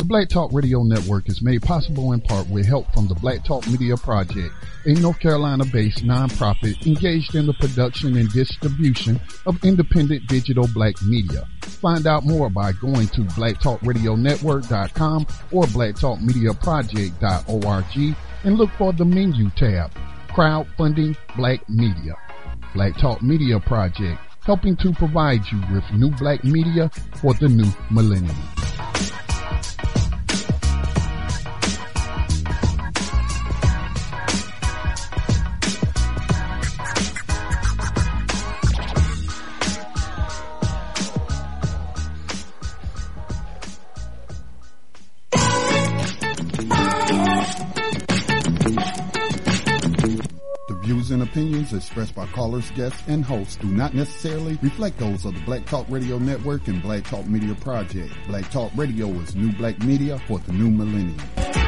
The Black Talk Radio Network is made possible in part with help from the Black Talk Media Project, a North Carolina-based nonprofit engaged in the production and distribution of independent digital black media. Find out more by going to blacktalkradionetwork.com or blacktalkmediaproject.org and look for the menu tab, Crowdfunding Black Media. Black Talk Media Project, helping to provide you with new black media for the new millennium. And opinions expressed by callers, guests, and hosts do not necessarily reflect those of the Black Talk Radio Network and Black Talk Media Project. Black Talk Radio is new black media for the new millennium.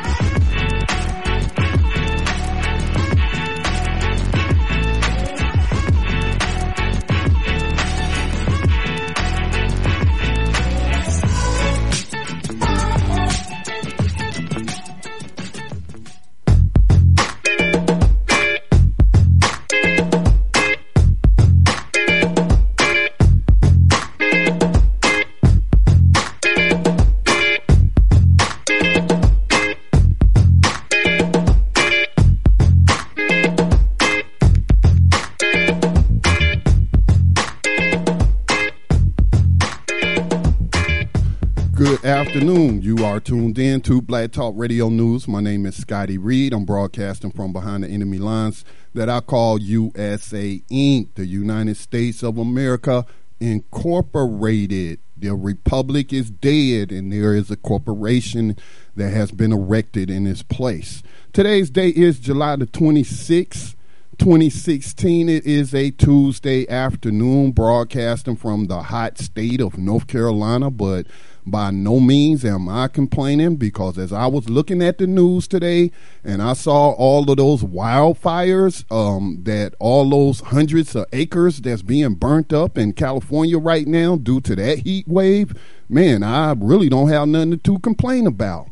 Afternoon. You are tuned in to Black Talk Radio News. My name is Scotty Reed. I'm broadcasting from behind the enemy lines that I call USA Inc., the United States of America Incorporated. The republic is dead and there is a corporation that has been erected in its place. Today's date is July the 26th, 2016. It is a Tuesday afternoon, broadcasting from the hot state of North Carolina, but by no means am I complaining, because as I was looking at the news today and I saw all of those wildfires, that all those hundreds of acres that's being burnt up in California right now due to that heat wave, man, I really don't have nothing to complain about.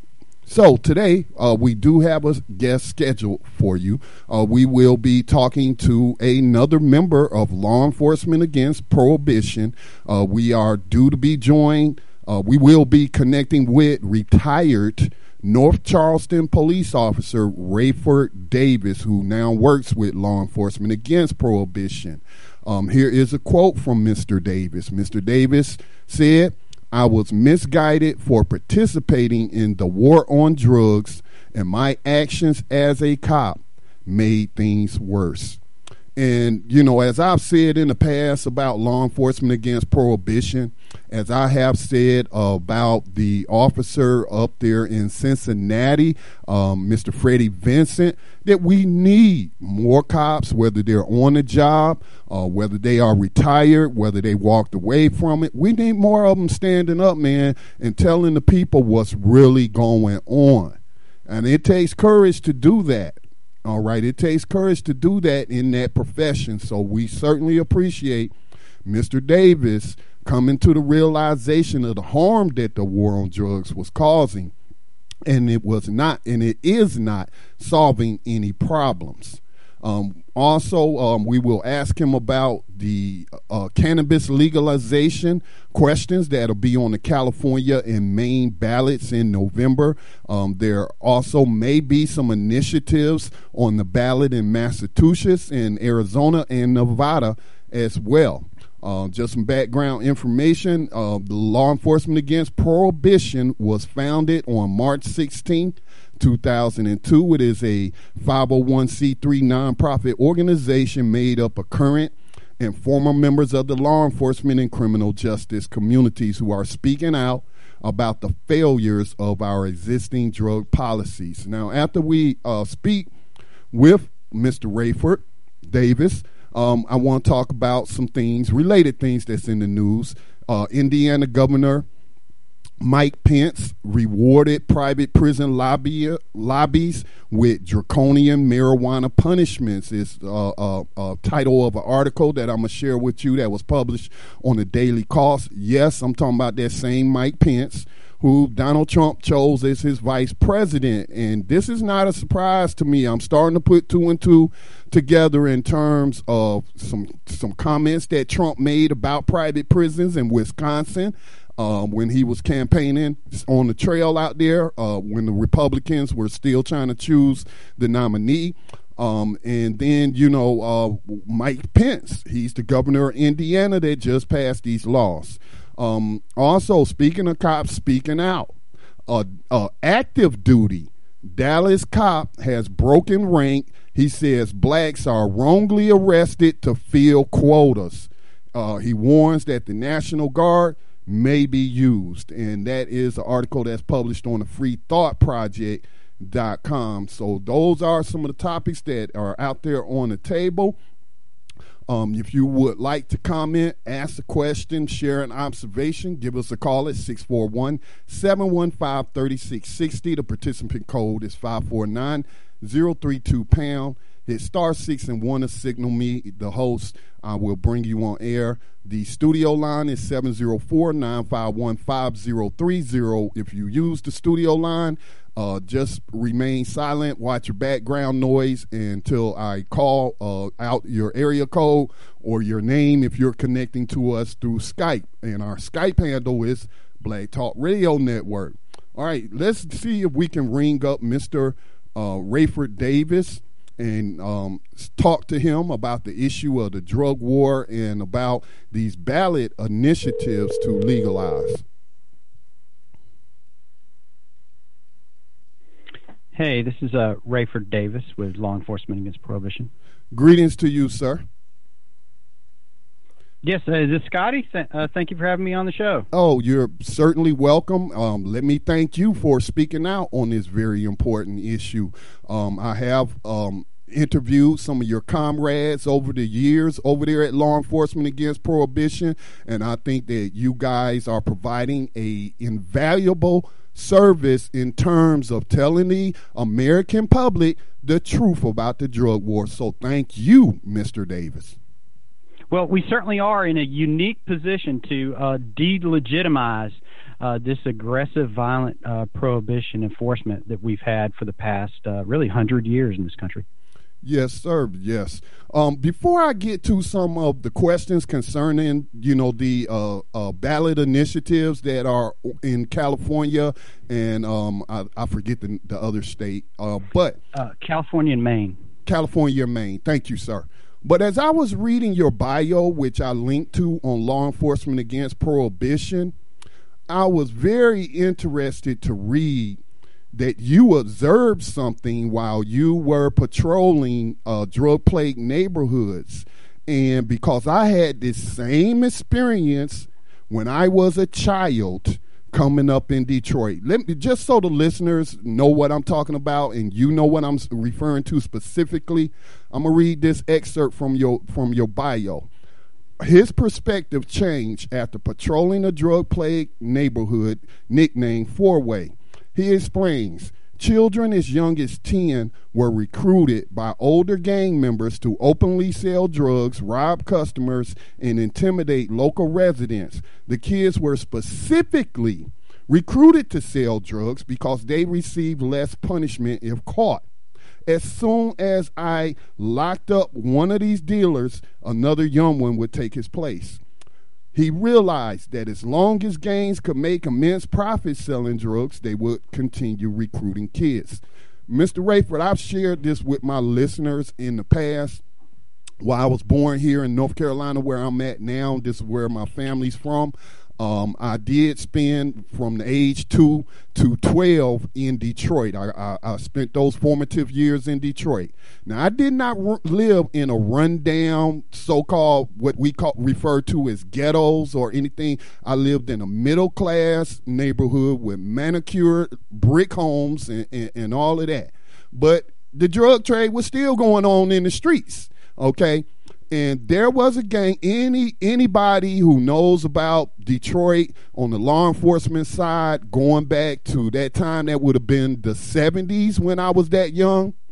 So today, we do have a guest scheduled for you. We will be talking to another member of Law Enforcement Against Prohibition. We are due to be joined. We will be connecting with retired North Charleston police officer Rayford Davis, who now works with Law Enforcement Against Prohibition. Here is a quote from Mr. Davis. Mr. Davis said, "I was misguided for participating in the war on drugs, and my actions as a cop made things worse." And, you know, as I've said in the past about Law Enforcement Against Prohibition, as I have said about the officer up there in Cincinnati, Mr. Freddie Vincent, that we need more cops, whether they're on the job, whether they are retired, whether they walked away from it. We need more of them standing up, man, and telling the people what's really going on. And it takes courage to do that. All right, it takes courage to do that in that profession. So we certainly appreciate Mr. Davis coming to the realization of the harm that the war on drugs was causing. And it is not solving any problems. Also, we will ask him about the cannabis legalization questions that'll be on the California and Maine ballots in November. There also may be some initiatives on the ballot in Massachusetts and Arizona and Nevada as well. Just some background information. The Law Enforcement Against Prohibition was founded on March 16th, 2002. It is a 501c3 nonprofit organization made up of current and former members of the law enforcement and criminal justice communities who are speaking out about the failures of our existing drug policies. Now, after we speak with Mr. Rayford Davis, I want to talk about some things, related things that's in the news. Indiana Governor Mike Pence rewarded private prison lobbies with draconian marijuana punishments. Is a title of an article that I'm going to share with you that was published on the Daily Cost. Yes, I'm talking about that same Mike Pence who Donald Trump chose as his vice president. And this is not a surprise to me. I'm starting to put two and two together in terms of some comments that Trump made about private prisons in Wisconsin. When he was campaigning on the trail out there, when the Republicans were still trying to choose the nominee. And then, Mike Pence, he's the governor of Indiana that just passed these laws. Also, speaking of cops speaking out, active duty Dallas cop has broken rank. He says blacks are wrongly arrested to fill quotas. He warns that the National Guard may be used, and that is an article that's published on the freethoughtproject.com. So those are some of the topics that are out there on the table. If you would like to comment, ask a question, share an observation, give us a call at 641-715-3660. The participant code is 549-032#. Hit *6 and 1 to signal me, the host. I will bring you on air. The studio line is 704-951-5030. If you use the studio line, just remain silent, watch your background noise until I call out your area code or your name if you're connecting to us through Skype. And our Skype handle is Black Talk Radio Network. All right, let's see if we can ring up Mr. Rayford Davis and talk to him about the issue of the drug war and about these ballot initiatives to legalize. Hey, this is Rayford Davis with Law Enforcement Against Prohibition. Greetings to you, sir. Yes, is this Scotty? Thank you for having me on the show. Oh, you're certainly welcome. Let me thank you for speaking out on this very important issue. I have interviewed some of your comrades over the years over there at Law Enforcement Against Prohibition, and I think that you guys are providing a invaluable service in terms of telling the American public the truth about the drug war. So thank you, Mr. Davis. Well, we certainly are in a unique position to delegitimize this aggressive, violent prohibition enforcement that we've had for the past really 100 years in this country. Yes, sir. Yes. Before I get to some of the questions concerning, the ballot initiatives that are in California and I forget the other state, but California and Maine. California and Maine. Thank you, sir. But as I was reading your bio, which I linked to on Law Enforcement Against Prohibition, I was very interested to read that you observed something while you were patrolling drug-plagued neighborhoods. And because I had this same experience when I was a child coming up in Detroit. Just so the listeners know what I'm talking about and you know what I'm referring to specifically, I'm going to read this excerpt from your bio. His perspective changed after patrolling a drug-plagued neighborhood nicknamed Four-Way. He explains, children as young as 10 were recruited by older gang members to openly sell drugs, rob customers, and intimidate local residents. The kids were specifically recruited to sell drugs because they received less punishment if caught. As soon as I locked up one of these dealers, another young one would take his place. He realized that as long as gangs could make immense profits selling drugs, they would continue recruiting kids. Mr. Rayford, I've shared this with my listeners in the past. While I was born here in North Carolina, where I'm at now, this is where my family's from. I did spend from the age 2 to 12 in Detroit. I spent those formative years in Detroit. Now, I did not live in a rundown, so-called, what we refer to as ghettos or anything. I lived in a middle-class neighborhood with manicured brick homes and all of that. But the drug trade was still going on in the streets, okay? And there was a gang. Anybody who knows about Detroit on the law enforcement side, going back to that time, that would have been the 70s when I was that young,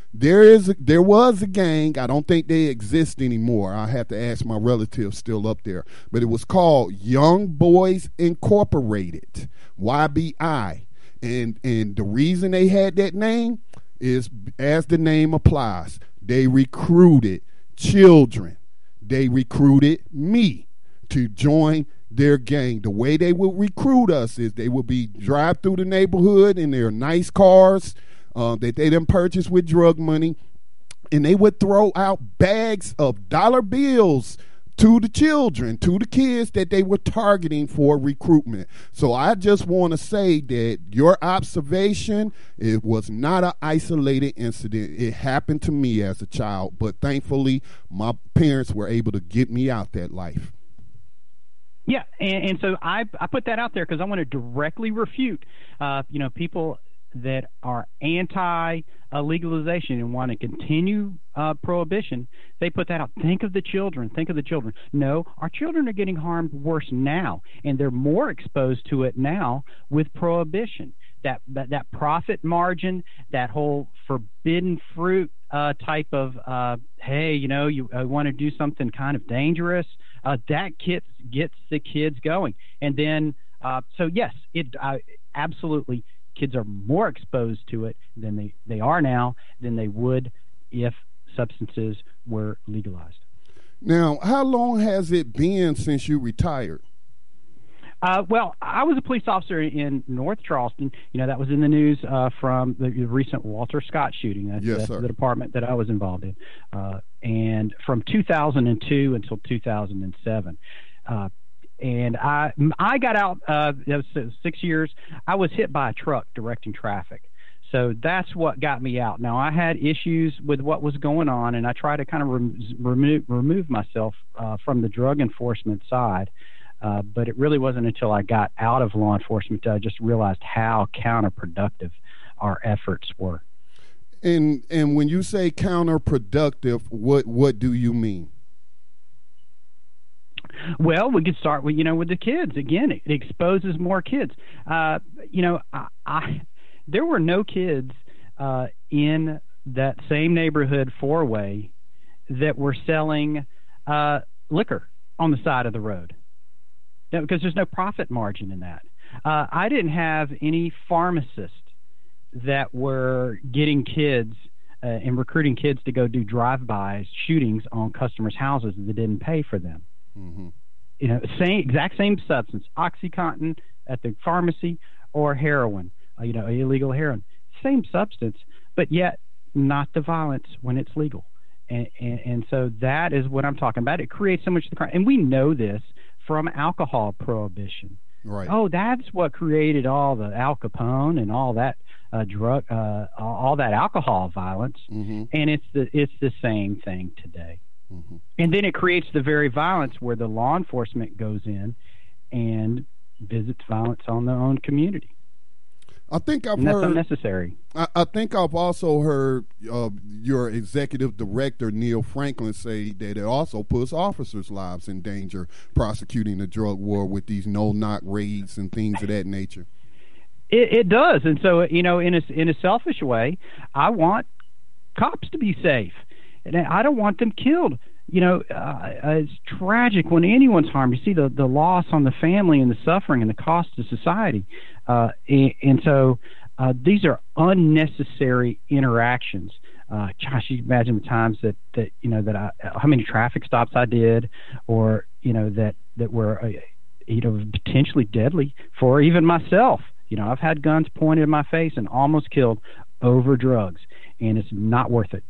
There was a gang. I don't think they exist anymore. I have to ask my relatives still up there, but it was called Young Boys Incorporated, YBI, and the reason they had that name is, as the name applies, they recruited children. They recruited me to join their gang. The way they would recruit us is they would be drive through the neighborhood in their nice cars that they didn't purchase with drug money, and they would throw out bags of dollar bills to the children, to the kids that they were targeting for recruitment. So I just want to say that your observation, it was not an isolated incident. It happened to me as a child, but thankfully my parents were able to get me out that life. Yeah, and so I put that out there because I want to directly refute, people that are anti-legalization and want to continue prohibition. They put that out. Think of the children. Think of the children. No, our children are getting harmed worse now, and they're more exposed to it now with prohibition. That profit margin, that whole forbidden fruit type of, hey, you want to do something kind of dangerous, that gets the kids going. And then, so yes, it absolutely, kids are more exposed to it than they are now than they would if substances were legalized. Now, how long has it been since you retired? Well, I was a police officer in North Charleston. That was in the news from the recent Walter Scott shooting. That's the department that I was involved in. And from 2002 until 2007. And I got out, that was 6 years. I was hit by a truck directing traffic. So that's what got me out. Now, I had issues with what was going on, and I tried to kind of remove myself from the drug enforcement side. But it really wasn't until I got out of law enforcement that I just realized how counterproductive our efforts were. And when you say counterproductive, what do you mean? Well, we could start with with the kids. Again, it exposes more kids. There were no kids in that same neighborhood four-way that were selling liquor on the side of the road. No, because there's no profit margin in that. I didn't have any pharmacists that were getting kids and recruiting kids to go do drive-bys, shootings on customers' houses that didn't pay for them. Mm-hmm. Exact same substance, OxyContin at the pharmacy or heroin, illegal heroin. Same substance, but yet not the violence when it's legal. And so that is what I'm talking about. It creates so much of the crime. And we know this from alcohol prohibition. Right. Oh, that's what created all the Al Capone and all that all that alcohol violence. Mm-hmm. And it's the same thing today. Mm-hmm. And then it creates the very violence where the law enforcement goes in and visits violence on their own community. I think I've and that's heard unnecessary. I think I've also heard your executive director Neil Franklin say that it also puts officers' lives in danger prosecuting the drug war with these no-knock raids and things of that nature. It does, and so in a selfish way, I want cops to be safe, and I don't want them killed. It's tragic when anyone's harmed. You see the loss on the family and the suffering and the cost to society. And so these are unnecessary interactions. Josh, you imagine the times that how many traffic stops I did, or that were potentially deadly for even myself. I've had guns pointed in my face and almost killed over drugs, and it's not worth it.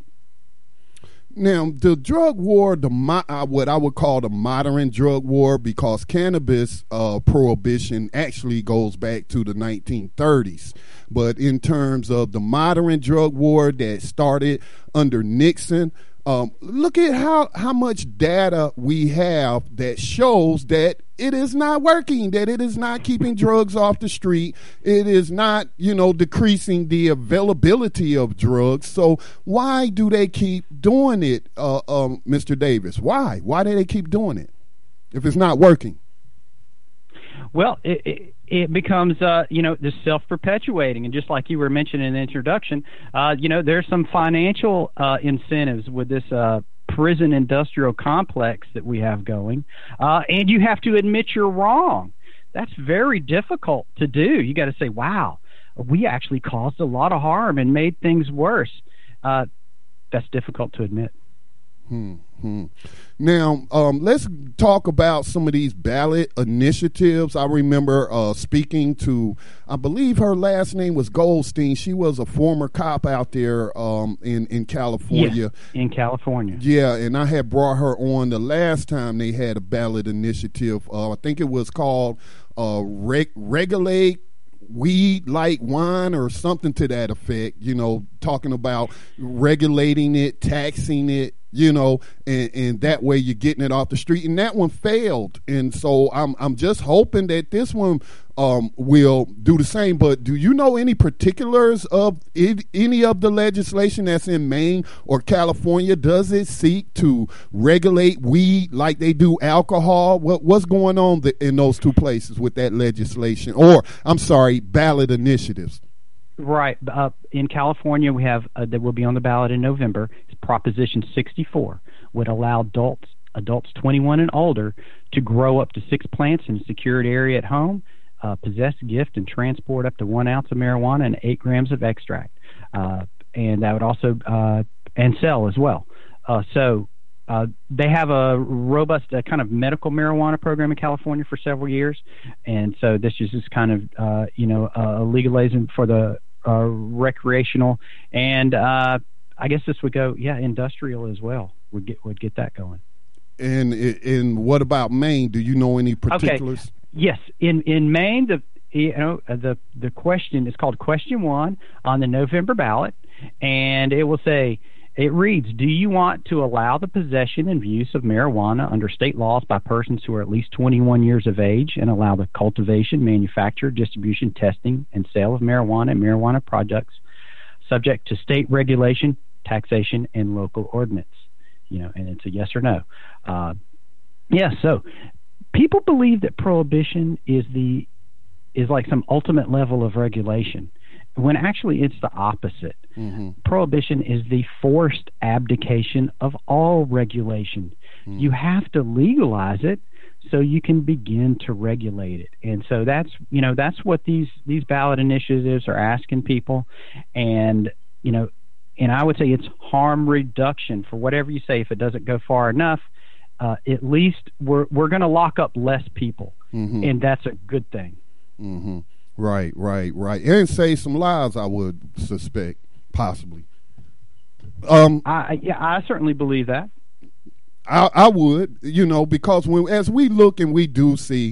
Now, the drug war, what I would call the modern drug war, because cannabis prohibition actually goes back to the 1930s. But in terms of the modern drug war that started under Nixon, look at how much data we have that shows that it is not working, that it is not keeping drugs off the street. It is not, decreasing the availability of drugs. So why do they keep doing it, Mr. Davis? Why? Why do they keep doing it if it's not working? Well, it becomes, just self-perpetuating. And just like you were mentioning in the introduction, there's some financial incentives with this prison industrial complex that we have going. And you have to admit you're wrong. That's very difficult to do. You got to say, wow, we actually caused a lot of harm and made things worse. That's difficult to admit. Now, let's talk about some of these ballot initiatives. I remember speaking to, I believe her last name was Goldstein. She was a former cop out there in California. Yes, in California. Yeah, and I had brought her on the last time they had a ballot initiative. I think it was called Regulate Weed Like Wine or something to that effect, talking about regulating it, taxing it, and that way you're getting it off the street. And that one failed. And so I'm just hoping that this one will do the same. But do you know any particulars of any of the legislation that's in Maine or California? Does it seek to regulate weed like they do alcohol? What's going on in those two places with that legislation? Or, I'm sorry, ballot initiatives? Right. In California, we have that will be on the ballot in November. It's Proposition 64 would allow adults 21 and older to grow up to 6 plants in a secured area at home, possess, gift, and transport up to 1 ounce of marijuana and 8 grams of extract, and that would also and sell as well. So they have a robust kind of medical marijuana program in California for several years, and so this is just kind of legalizing for the recreational, and I guess this would go industrial as well. Would get that going. And what about Maine? Do you know any particulars? Okay. Yes, in Maine, the question is called Question 1 on the November ballot, and it will say. It reads, do you want to allow the possession and use of marijuana under state laws by persons who are at least 21 years of age and allow the cultivation, manufacture, distribution, testing, and sale of marijuana and marijuana products subject to state regulation, taxation, and local ordinance? And it's a yes or no. So people believe that prohibition is like some ultimate level of regulation, when actually it's the opposite. Mm-hmm. Prohibition is the forced abdication of all regulation. Mm-hmm. You have to legalize it so you can begin to regulate it. And so that's what these ballot initiatives are asking people. And I would say it's harm reduction for whatever you say. If it doesn't go far enough, at least we're going to lock up less people, mm-hmm. and that's a good thing. Mm-hmm. Right. And save some lives, I would suspect, possibly. I certainly believe that. I would, because as we look and we do see,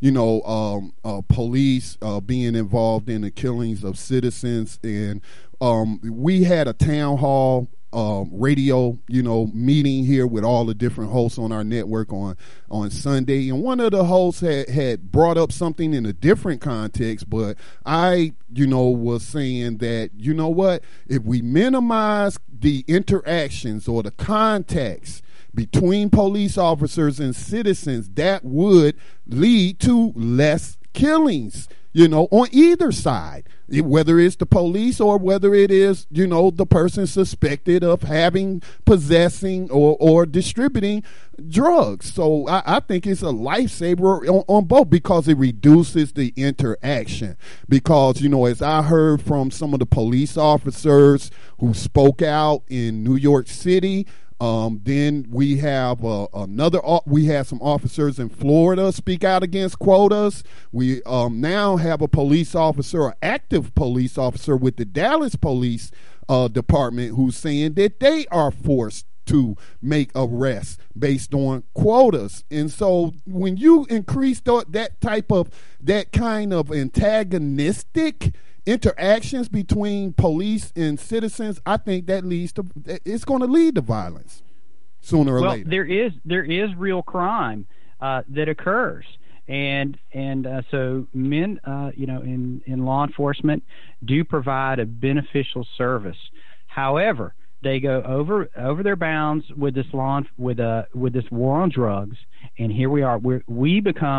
police being involved in the killings of citizens, and we had a town hall radio, meeting here with all the different hosts on our network on Sunday. And one of the hosts had brought up something in a different context, but I, was saying that, what, if we minimize the interactions or the contacts between police officers and citizens, that would lead to less killings, on either side, whether it's the police or whether it is, the person suspected of possessing or distributing drugs. So I think it's a lifesaver on both, because it reduces the interaction. Because, as I heard from some of the police officers who spoke out in New York City, then we have we had some officers in Florida speak out against quotas. We now have a police officer, an active police officer with the Dallas Police Department, who's saying that they are forced to make arrests based on quotas. And so when you increase that kind of antagonistic interactions between police and citizens, I think that it's going to lead to violence sooner or later. There is real crime that occurs, and so men, in law enforcement, do provide a beneficial service. However, they go over their bounds with this war on drugs, and here we are. We become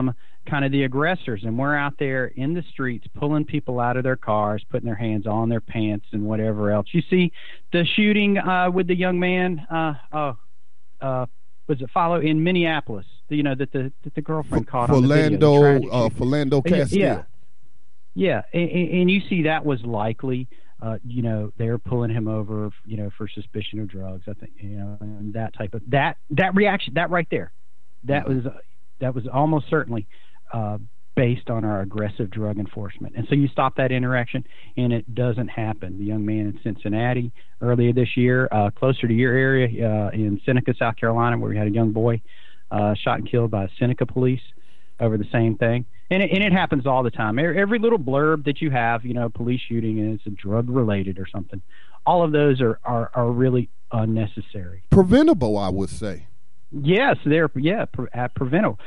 kind of the aggressors, and we're out there in the streets pulling people out of their cars, putting their hands on their pants and whatever else. You see the shooting with the young man, was it follow in Minneapolis? That the girlfriend caught on the video. Philando Castile. Yeah, and you see that was likely. They're pulling him over, for suspicion of drugs. I think, and that type of that reaction, that right there, that was almost certainly based on our aggressive drug enforcement. And so you stop that interaction, and it doesn't happen. The young man in Cincinnati earlier this year, closer to your area, in Seneca, South Carolina, where we had a young boy shot and killed by Seneca police over the same thing. And it happens all the time. Every little blurb that you have, police shooting, and it's a drug related or something. All of those are really unnecessary. Preventable, I would say. Yes, they're preventable.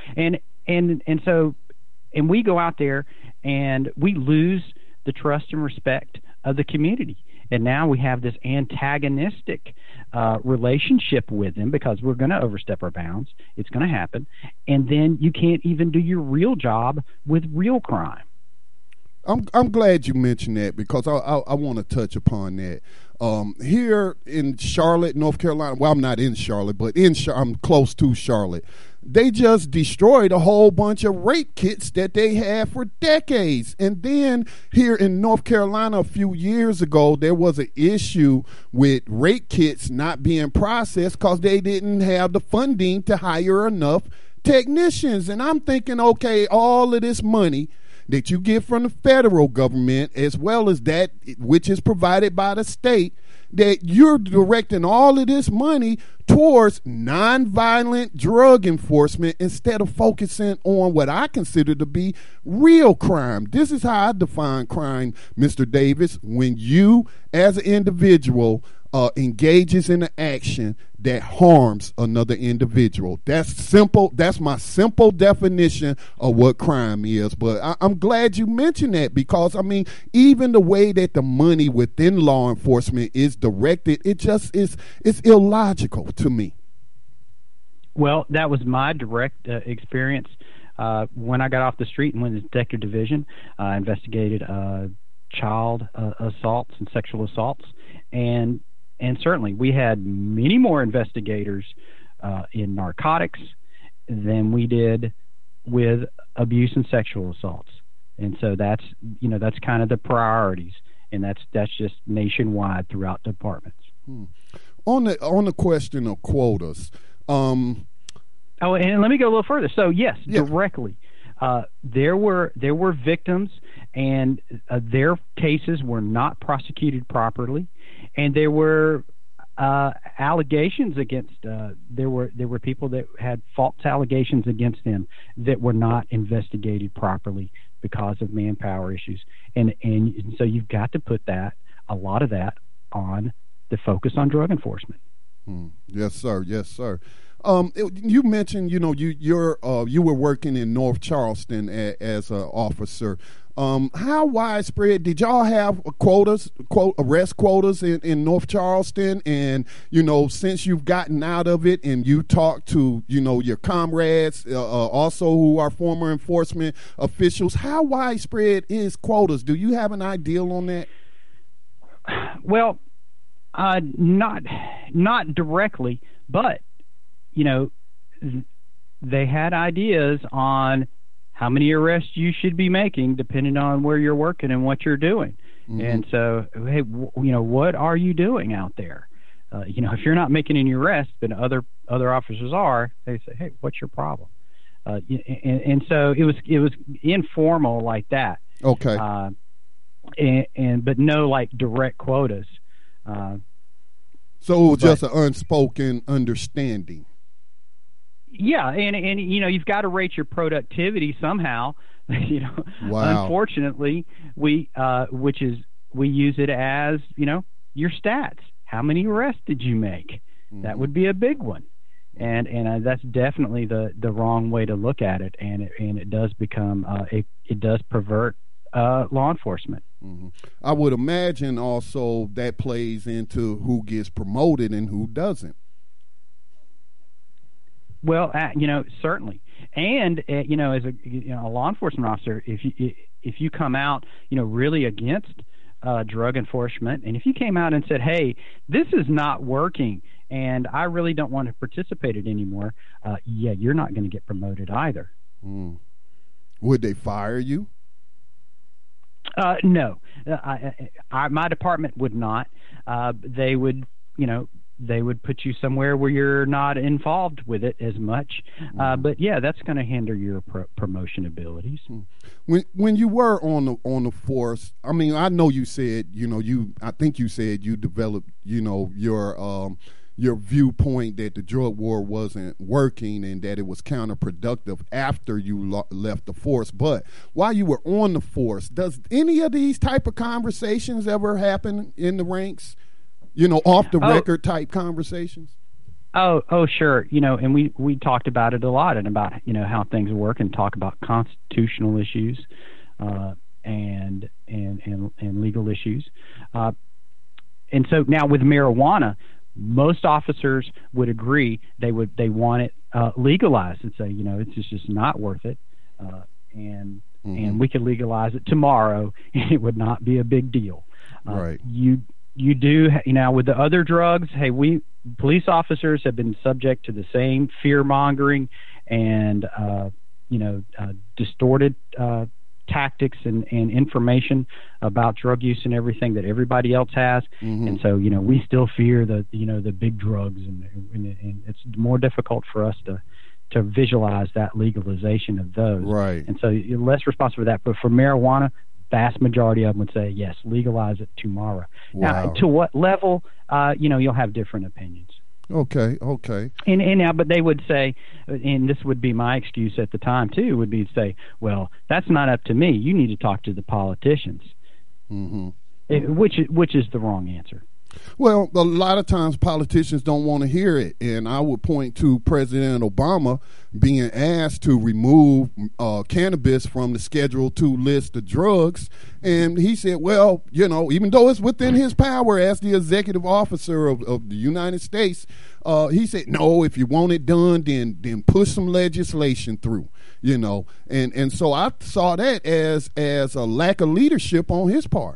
And we go out there and we lose the trust and respect of the community. And now we have this antagonistic relationship with them because we're going to overstep our bounds. It's going to happen. And then you can't even do your real job with real crime. I'm glad you mentioned that because I want to touch upon that. Here in Charlotte, North Carolina, well, I'm not in Charlotte, but I'm close to Charlotte. They just destroyed a whole bunch of rape kits that they had for decades. And then here in North Carolina a few years ago, there was an issue with rape kits not being processed because they didn't have the funding to hire enough technicians. And I'm thinking, okay, all of this money that you get from the federal government as well as that which is provided by the state, that you're directing all of this money towards nonviolent drug enforcement instead of focusing on what I consider to be real crime. This is how I define crime, Mr. Davis, when you as an individual engages in an action that harms another individual. That's simple. That's my simple definition of what crime is. But I'm glad you mentioned that because, even the way that the money within law enforcement is directed, it's illogical to me. Well, that was my direct experience when I got off the street and went to the detective division. I investigated child assaults and sexual assaults, and certainly we had many more investigators in narcotics than we did with abuse and sexual assaults. And so that's kind of the priorities, and that's just nationwide throughout departments. On the question of quotas. And let me go a little further. So yes, directly. There were victims, and their cases were not prosecuted properly, and there were allegations against. There were people that had false allegations against them that were not investigated properly because of manpower issues, and so you've got to put a lot of that on the focus on drug enforcement. Yes, sir. Yes, sir. You mentioned, you were working in North Charleston as an officer. How widespread did y'all have arrest quotas in North Charleston? And since you've gotten out of it and you talk to your comrades, also who are former enforcement officials, how widespread is quotas? Do you have an idea on that? Well, not directly, but they had ideas on how many arrests you should be making depending on where you're working and what you're doing. Mm-hmm. And so, hey, what are you doing out there? If you're not making any arrests, then other officers are. They say, hey, what's your problem? And so it was informal like that. Okay. But no like direct quotas. So it was just an unspoken understanding. Yeah, and you've got to rate your productivity somehow. Wow. Unfortunately, we use it as your stats. How many arrests did you make? Mm-hmm. That would be a big one, and that's definitely the wrong way to look at it. And it does become it does pervert law enforcement. Mm-hmm. I would imagine also that plays into who gets promoted and who doesn't. Well, certainly. And as a law enforcement officer, if you come out really against drug enforcement, and if you came out and said, "Hey, this is not working, and I really don't want to participate in it anymore," you're not going to get promoted either. Would they fire you? No, my department would not. They would, they would put you somewhere where you're not involved with it as much. But that's going to hinder your promotion abilities. When you were on the force, I mean, I know you said, I think you said you developed, your viewpoint that the drug war wasn't working and that it was counterproductive after you left the force. But while you were on the force, does any of these type of conversations ever happen in the ranks? Off the record type conversations? Oh, sure. And we talked about it a lot, and about, how things work, and talk about constitutional issues, and legal issues. And so now with marijuana, most officers would agree they want it legalized, and say, it's just not worth it, and we could legalize it tomorrow, and it would not be a big deal. Right. You do now with the other drugs. Hey, police officers have been subject to the same fear mongering and distorted tactics and information about drug use and everything that everybody else has. And so we still fear the big drugs, and it's more difficult for us to visualize that legalization of those. Right. And so you're less responsible for that. But for marijuana, vast majority of them would say, yes, legalize it tomorrow. Wow. Now, to what level, you'll have different opinions. Okay. And now, but they would say, and this would be my excuse at the time too, would be to say, well, that's not up to me. You need to talk to the politicians, which is the wrong answer. Well, a lot of times politicians don't want to hear it, and I would point to President Obama being asked to remove cannabis from the Schedule II list of drugs, and he said, well, even though it's within his power as the executive officer of the United States, he said, no, if you want it done, then push some legislation through, and so I saw that as a lack of leadership on his part.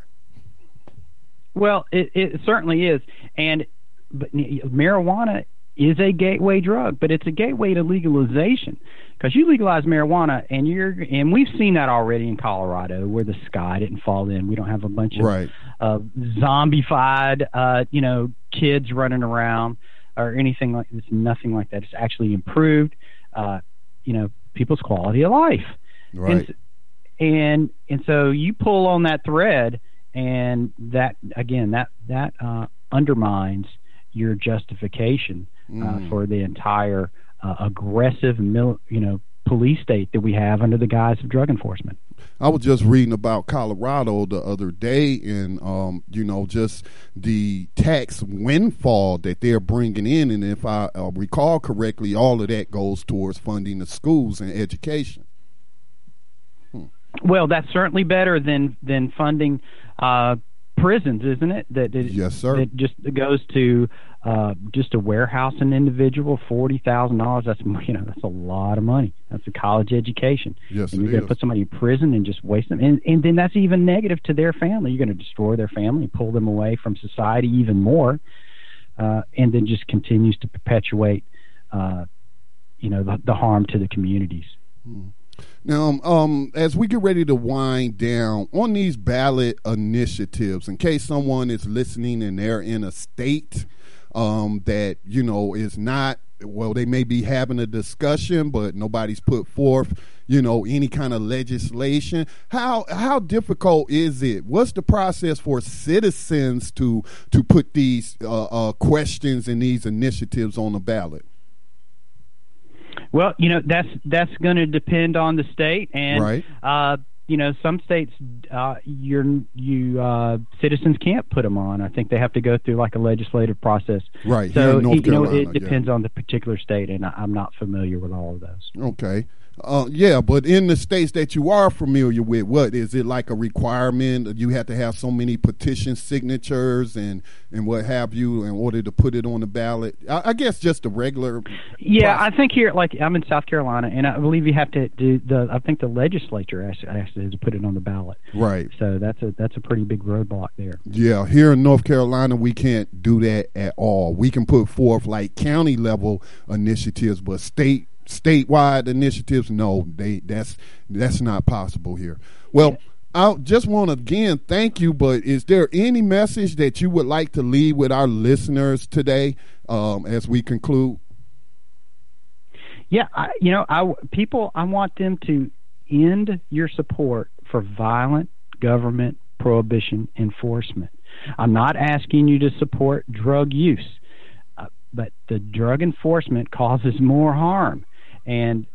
Well, it certainly is, but marijuana is a gateway drug, but it's a gateway to legalization, because you legalize marijuana, and we've seen that already in Colorado, where the sky didn't fall in. We don't have a bunch of zombified, kids running around or anything like this. Nothing like that. It's actually improved, people's quality of life. Right. And so you pull on that thread. And that, again, that undermines your justification for the entire aggressive, police state that we have under the guise of drug enforcement. I was just reading about Colorado the other day, and just the tax windfall that they're bringing in, and if I recall correctly, all of that goes towards funding the schools and education. Well, that's certainly better than funding prisons, isn't it? Yes, sir. That just goes to just a warehouse an individual, $40,000. That's a lot of money. That's a college education. Yes, and you're going to put somebody in prison and just waste them, and then that's even negative to their family. You're going to destroy their family, pull them away from society even more, and then just continues to perpetuate, the harm to the communities. Now, as we get ready to wind down on these ballot initiatives, in case someone is listening and they're in a state that, is not, well, they may be having a discussion, but nobody's put forth, any kind of legislation. How difficult is it? What's the process for citizens to put these questions and these initiatives on the ballot? Well, that's going to depend on the state, and right. Some states, citizens can't put them on. I think they have to go through like a legislative process. Right. So North Carolina, it depends on the particular state, and I'm not familiar with all of those. Okay. Yeah, but in the states that you are familiar with, what is it like a requirement? You have to have so many petition signatures and what have you in order to put it on the ballot. I guess just a regular. Yeah, process. I think here, like I'm in South Carolina, and I believe you have to do I think the legislature actually has to put it on the ballot. Right. So that's a pretty big roadblock there. Yeah, here in North Carolina, we can't do that at all. We can put forth like county level initiatives, but statewide initiatives, no, that's not possible here. Well, I just want to again thank you, but is there any message that you would like to leave with our listeners today as we conclude? Yeah, I want them to end your support for violent government prohibition enforcement. I'm not asking you to support drug use, but the drug enforcement causes more harm. And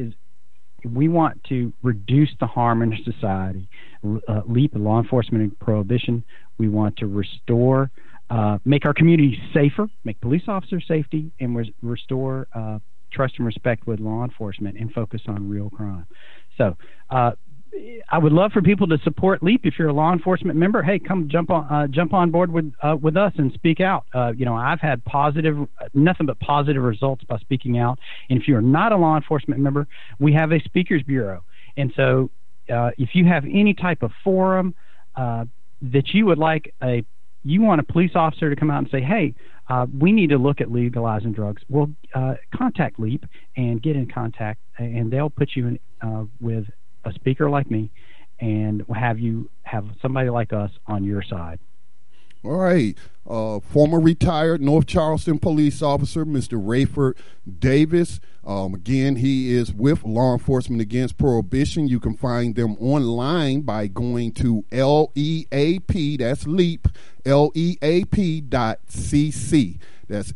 we want to reduce the harm in society. LEAP, law enforcement and prohibition. We want to restore, make our communities safer, make police officers safety, and restore trust and respect with law enforcement and focus on real crime. So I would love for people to support LEAP. If you're a law enforcement member, hey, come jump on board with us and speak out. I've had nothing but positive results by speaking out. And if you're not a law enforcement member, we have a speakers bureau. And so if you have any type of forum that you would like you want a police officer to come out and say, hey, we need to look at legalizing drugs. Well, contact LEAP and get in contact, and they'll put you in with a speaker like me, and have somebody like us on your side. All right. Former retired North Charleston police officer, Mr. Rayford Davis. Again, he is with Law Enforcement Against Prohibition. You can find them online by going to LEAP, that's LEAP, LEAP.cc. That's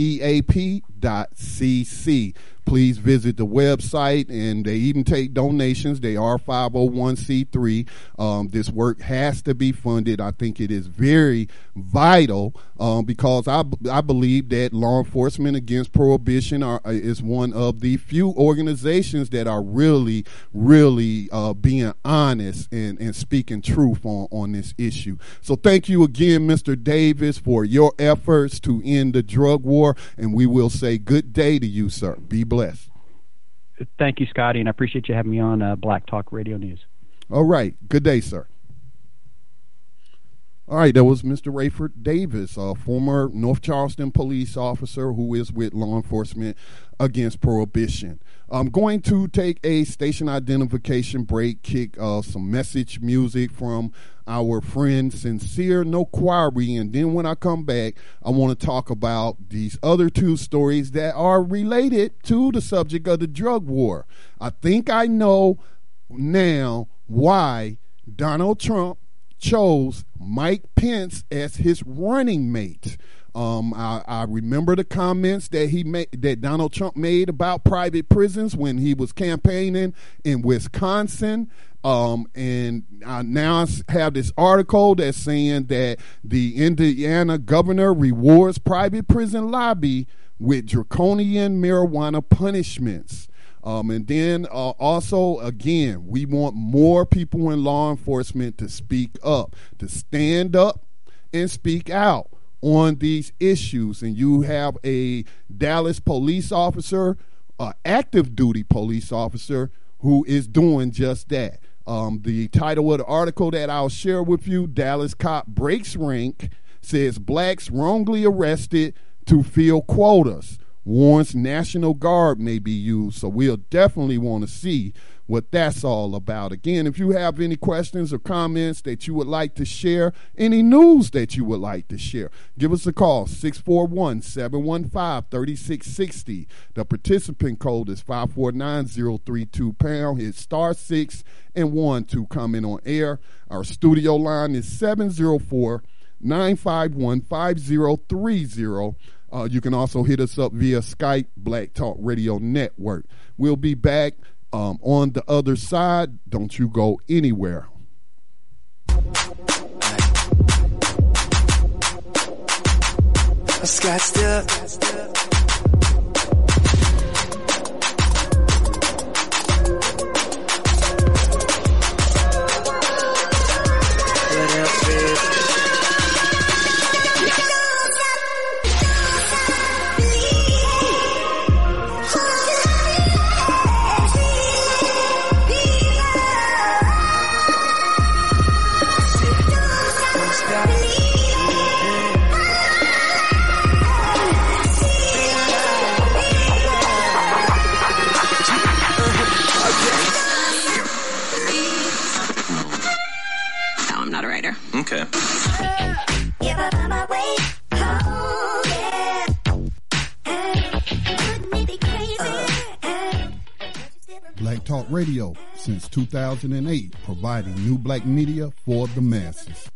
LEAP.cc. Please visit the website, and they even take donations. They are 501c3. This work has to be funded. I think it is very vital because I believe that Law Enforcement Against Prohibition is one of the few organizations that are really, really being honest and speaking truth on this issue. So thank you again, Mr. Davis, for your efforts to end the drug war, and we will say good day to you, sir. Be blessed. Thank you, Scotty, and I appreciate you having me on Black Talk Radio News. All right. Good day, sir. All right, that was Mr. Rayford Davis, a former North Charleston police officer who is with Law Enforcement Against Prohibition. I'm going to take a station identification break, kick some message music from our friend Sincere No Quarry, and then when I come back, I want to talk about these other two stories that are related to the subject of the drug war. I think I know now why Donald Trump chose Mike Pence as his running mate. I remember the comments that Donald Trump made about private prisons when he was campaigning in Wisconsin. And now I have this article that's saying that the Indiana governor rewards private prison lobby with draconian marijuana punishments. And then also, again, we want more people in law enforcement to speak up, to stand up and speak out on these issues. And you have a Dallas police officer, active duty police officer, who is doing just that. The title of the article that I'll share with you, Dallas cop breaks rank, says blacks wrongly arrested to fill quotas, warns National Guard may be used. So we'll definitely want to see what that's all about. Again, if you have any questions or comments that you would like to share, any news that you would like to share, give us a call, 641-715-3660. The participant code is 549032#. Hit *6 and 1 to comment on air. Our studio line is 704-951-5030. You can also hit us up via Skype, Black Talk Radio Network. We'll be back on the other side. Don't you go anywhere. Okay. Black Talk Radio since 2008, providing new black media for the masses.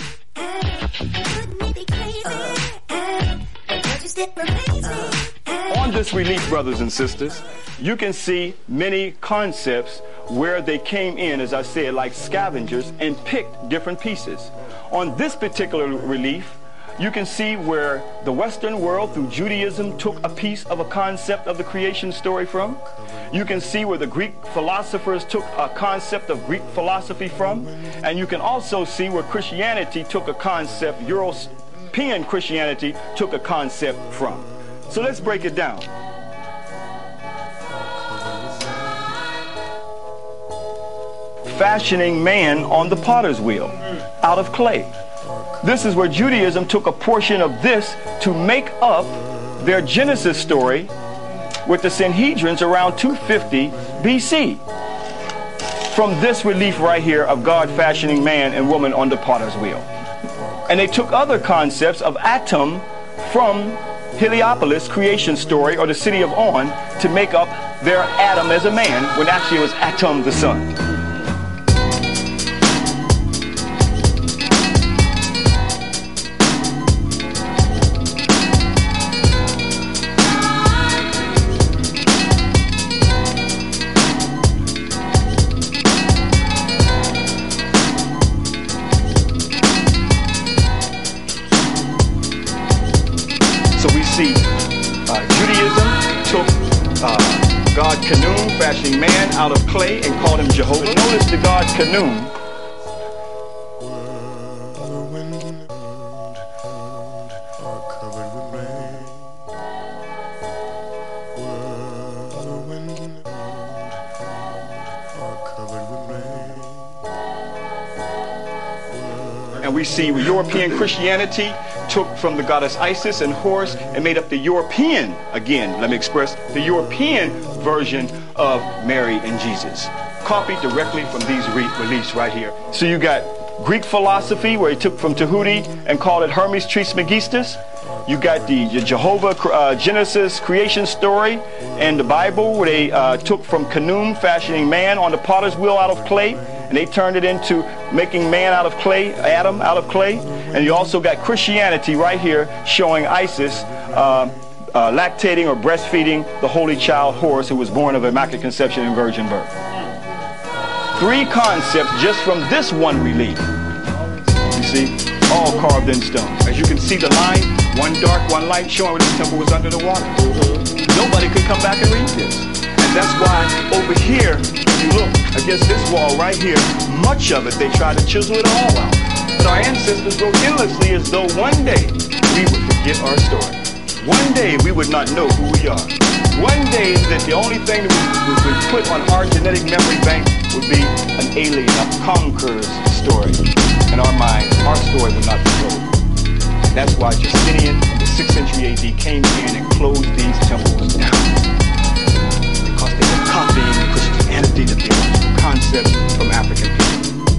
On this relief, brothers and sisters, you can see many concepts where they came in, as I said, like scavengers and picked different pieces. On this particular relief, you can see where the Western world, through Judaism, took a piece of a concept of the creation story from. You can see where the Greek philosophers took a concept of Greek philosophy from. And you can also see where Christianity took a concept, European Christianity took a concept from. So let's break it down. Fashioning man on the potter's wheel out of clay. This is where Judaism took a portion of this to make up their Genesis story with the Sanhedrins around 250 BC. From this relief right here of God fashioning man and woman on the potter's wheel. And they took other concepts of Atum from Heliopolis creation story, or the city of On, to make up their Adam as a man, when actually it was Atum the son. God Khnum, fashioning man out of clay, and called him Jehovah. Notice the God Khnum. And we see European Christianity took from the goddess Isis and Horus and made up the European, again, let me express, the European version of Mary and Jesus. Copied directly from these reliefs right here. So you got Greek philosophy, where he took from Tahuti and called it Hermes Trismegistus. You got the Jehovah Genesis creation story and the Bible, where they took from Khnum, fashioning man on the potter's wheel out of clay, and they turned it into making man out of clay, Adam out of clay. And you also got Christianity right here showing Isis lactating or breastfeeding the holy child Horus, who was born of immaculate conception and virgin birth. Three concepts just from this one relief. You see, all carved in stone. As you can see the line, one dark, one light, showing where this temple was under the water. Nobody could come back and read this. And that's why over here, if you look against this wall right here, much of it, they tried to chisel it all out. But our ancestors wrote endlessly as though one day we would forget our story. One day we would not know who we are. One day that the only thing that we would put on our genetic memory bank would be an alien, a conqueror's story. In our mind, our story would not be told. That's why Justinian in the 6th century AD came in and closed these temples down. Because they were copying Christianity, the theological concepts from African people.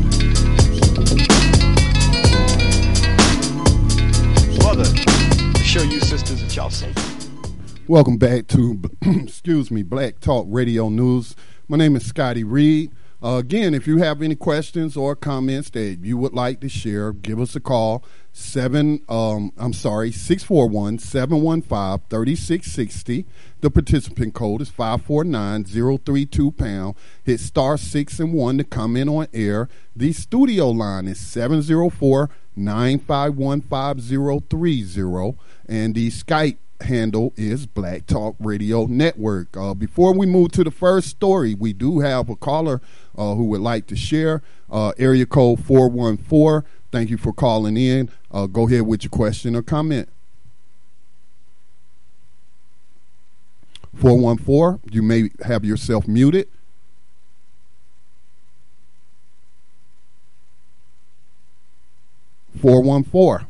Mother, assure you sisters that y'all safe. Welcome back to, Black Talk Radio News. My name is Scotty Reed. Again, if you have any questions or comments that you would like to share, give us a call. 641-715-3660. The participant code is 549-032#. Hit *6 and 1 to come in on air. The studio line is 704-951-5030, and the Skype handle is Black Talk Radio Network. Before we move to the first story, we do have a caller who would like to share. Area code 414. Thank you for calling in. Go ahead with your question or comment. 414, you may have yourself muted. (414).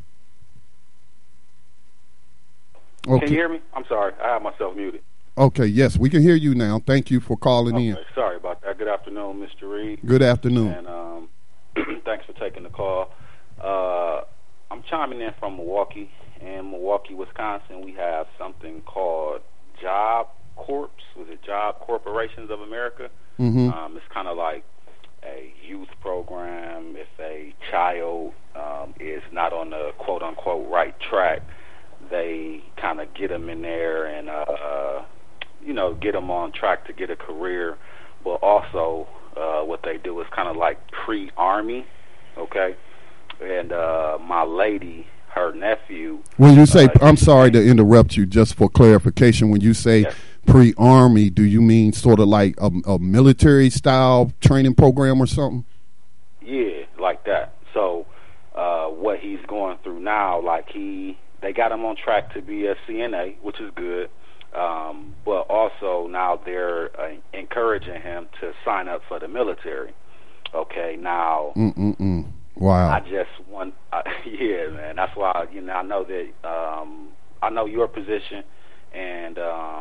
Okay. Can you hear me? I'm sorry. I have myself muted. Okay, yes, we can hear you now. Thank you for calling in. Sorry about that. Good afternoon, Mr. Reed. Good afternoon. And thanks for taking the call. I'm chiming in from Milwaukee. In Milwaukee, Wisconsin, we have something called Job Corps. Was it Job Corporations of America? Mm-hmm. It's kind of like a youth program. If a child is not on the quote-unquote right track, they kind of get them in there and, get them on track to get a career. But also what they do is kind of like pre-Army, okay? And my lady, her nephew... When you say, I'm sorry to interrupt you, just for clarification, when you say yes. Pre-Army, do you mean sort of like a military-style training program or something? Yeah, like that. So what he's going through now, like they got him on track to be a CNA, which is good. But also now they're encouraging him to sign up for the military. Okay, now... Wow. I just want... yeah, man. That's why, I know that... I know your position, and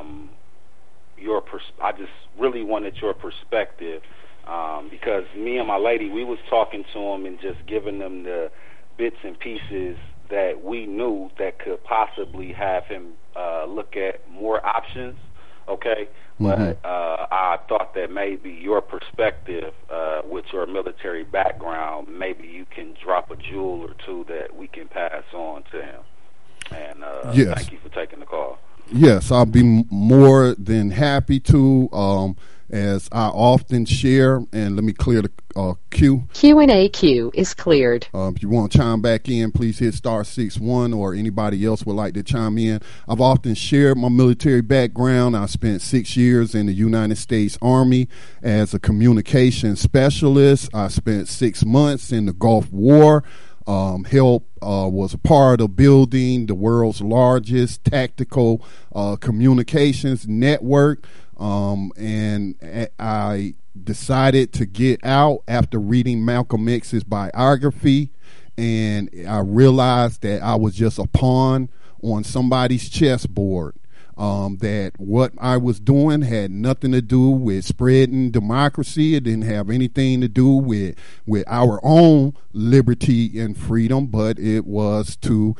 I just really wanted your perspective, because me and my lady, we was talking to him and just giving them the bits and pieces that we knew that could possibly have him look at more options, okay? But I thought that maybe your perspective with your military background, maybe you can drop a jewel or two that we can pass on to him. And yes. Thank you for taking the call. Yes, I'll be more than happy to, as I often share. And let me clear the queue. Q&A queue is cleared. If you want to chime back in, please hit *61, or anybody else would like to chime in. I've often shared my military background. I spent 6 years in the United States Army as a communications specialist. I spent 6 months in the Gulf War. Was a part of building the world's largest tactical communications network, and I decided to get out after reading Malcolm X's biography, and I realized that I was just a pawn on somebody's chessboard. That what I was doing had nothing to do with spreading democracy. It didn't have anything to do with our own liberty and freedom, but it was to,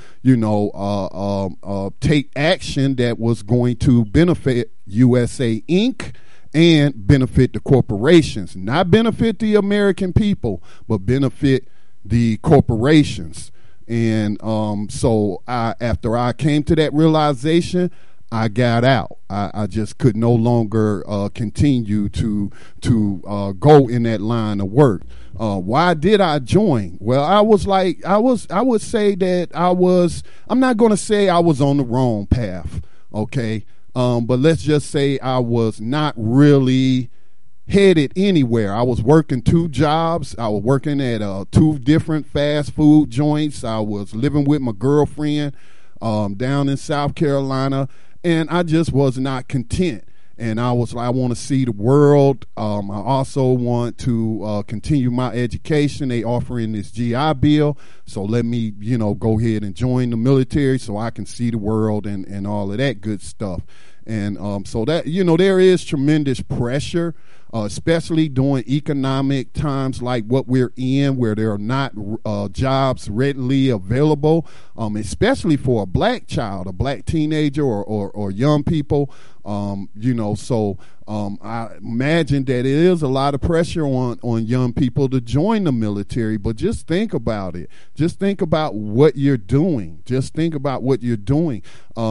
take action that was going to benefit USA Inc. and benefit the corporations, not benefit the American people, but benefit the corporations. And so after I came to that realization, I got out. I just could no longer continue to go in that line of work. Why did I join? Well, I would say that I'm not going to say I was on the wrong path, okay? But let's just say I was not really headed anywhere. I was working 2 jobs. I was working at 2 different fast food joints. I was living with my girlfriend down in South Carolina. And I just was not content. And I was like, I want to see the world. I also want to continue my education. They offering this GI Bill. So let me, go ahead and join the military so I can see the world and all of that good stuff. And so that, there is tremendous pressure, especially during economic times like what we're in, where there are not jobs readily available, especially for a black child, a black teenager or young people. So I imagine that it is a lot of pressure on young people to join the military, but just think about it. Just think about what you're doing. Just think about what you're doing.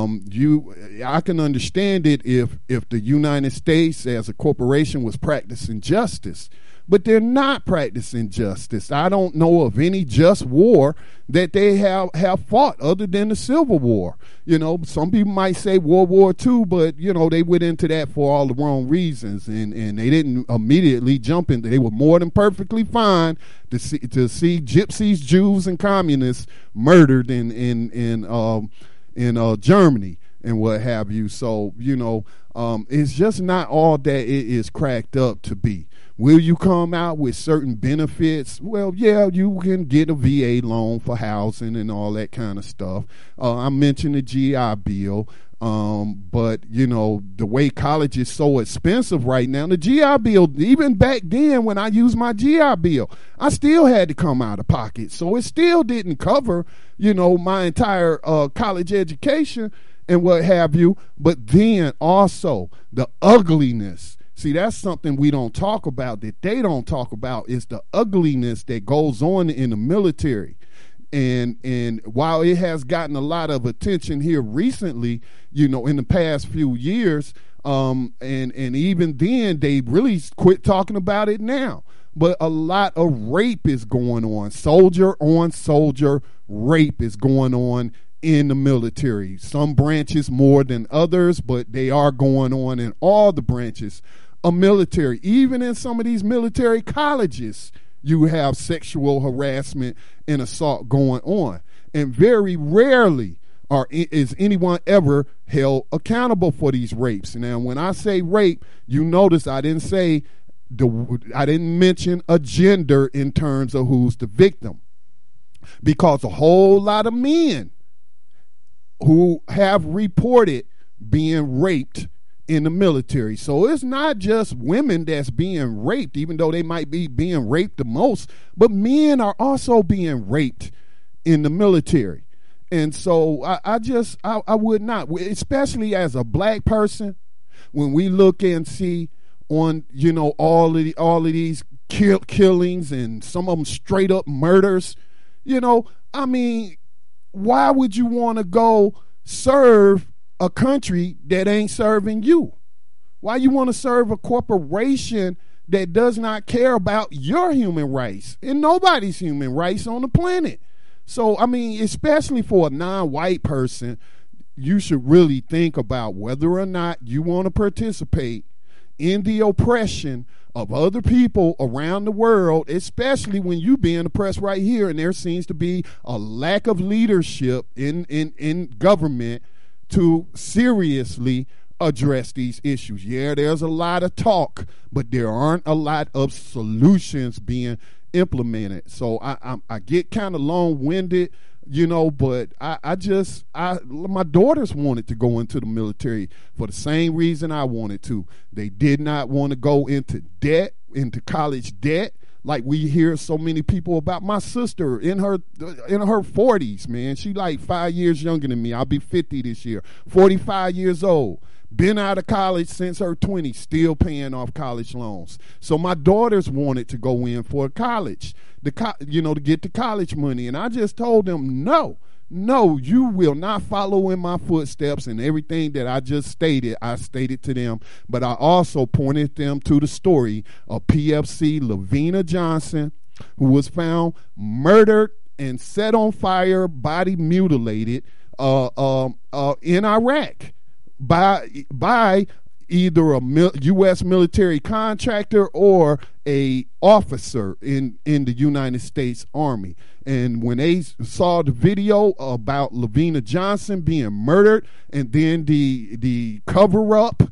I can understand it if the United States as a corporation was practicing justice, but they're not practicing justice. I don't know of any just war that they have fought other than the Civil War. Some people might say World War II, but, they went into that for all the wrong reasons, and they didn't immediately jump into. They were more than perfectly fine to see gypsies, Jews, and communists murdered in Germany and what have you. So, it's just not all that it is cracked up to be. Will you come out with certain benefits? Well, yeah, you can get a VA loan for housing and all that kind of stuff. I mentioned the GI Bill. But you know, the way college is so expensive right now, the GI Bill, even back then when I used my GI Bill, I still had to come out of pocket. So it still didn't cover, you know, my entire college education and what have you. But then also the ugliness. See, that's something we don't talk about, that they don't talk about, is the ugliness that goes on in the military. And while it has gotten a lot of attention here recently, you know, in the past few years, and even then they really quit talking about it now. But a lot of rape is going on. Soldier on soldier rape is going on in the military. Some branches more than others, but they are going on in all the branches of military. Even in some of these military colleges, you have sexual harassment and assault going on. And very rarely is anyone ever held accountable for these rapes. Now, when I say rape, you notice I didn't mention a gender in terms of who's the victim, because a whole lot of men who have reported being raped in the military. So it's not just women that's being raped, even though they might be being raped the most, but men are also being raped in the military. And so I would not, especially as a black person, when we look and see on, you know, all of these killings and some of them straight up murders, you know, I mean, why would you want to go serve a country that ain't serving you? Why you want to serve a corporation that does not care about your human rights and nobody's human rights on the planet? So, I mean, especially for a non-white person, you should really think about whether or not you want to participate in the oppression of other people around the world, especially when you being oppressed right here, and there seems to be a lack of leadership in government to seriously address these issues. Yeah, there's a lot of talk, but there aren't a lot of solutions being implemented. So I get kind of long-winded, you know, but my daughters wanted to go into the military for the same reason I wanted to. They did not want to go into college debt, like we hear so many people about. My sister in her 40s, man. She like 5 years younger than me. I'll be 50 this year. 45 years old. Been out of college since her 20s, still paying off college loans. So my daughters wanted to go in for college, to get the college money. And I just told them, no, you will not follow in my footsteps, and everything that I just stated, I stated to them. But I also pointed them to the story of PFC Lavina Johnson, who was found murdered and set on fire, body mutilated in Iraq by either a U.S. military contractor or a officer in the United States Army. And when they saw the video about Lavina Johnson being murdered and then the cover-up,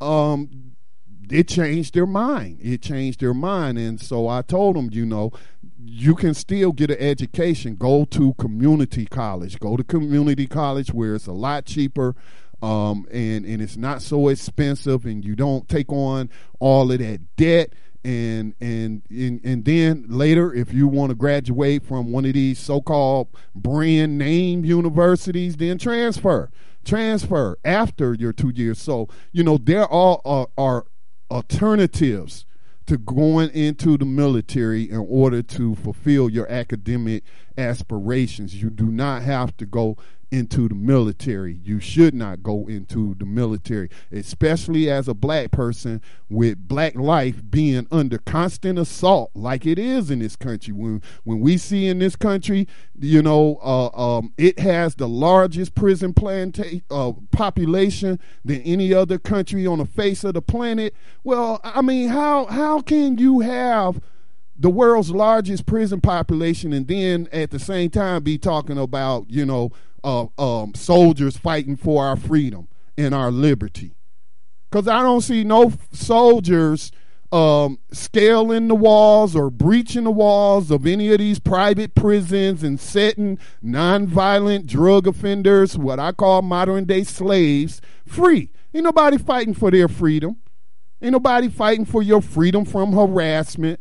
it changed their mind. And so I told them, you know, you can still get an education. Go to community college. Go to community college where it's a lot cheaper. And it's not so expensive, and you don't take on all of that debt. And then later, if you want to graduate from one of these so-called brand name universities, then transfer after your 2 years. So, you know, there are alternatives to going into the military in order to fulfill your academic aspirations. You do not have to go into the military. You should not go into the military, especially as a black person with black life being under constant assault like it is in this country. When we see in this country, you know, it has the largest prison population than any other country on the face of the planet. Well, I mean, how can you have the world's largest prison population and then at the same time be talking about, you know, soldiers fighting for our freedom and our liberty? Because I don't see no soldiers scaling the walls or breaching the walls of any of these private prisons and setting nonviolent drug offenders, what I call modern day slaves, free. Ain't nobody fighting for their freedom. Ain't nobody fighting for your freedom from harassment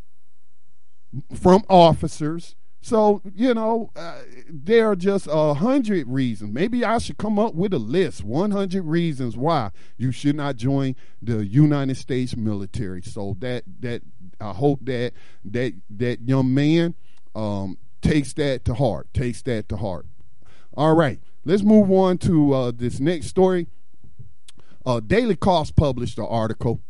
from officers. So, there are just 100 reasons. Maybe I should come up with a list, 100 reasons why you should not join the United States military. So that I hope that young man takes that to heart. All right, let's move on to this next story. Daily Kos published an article.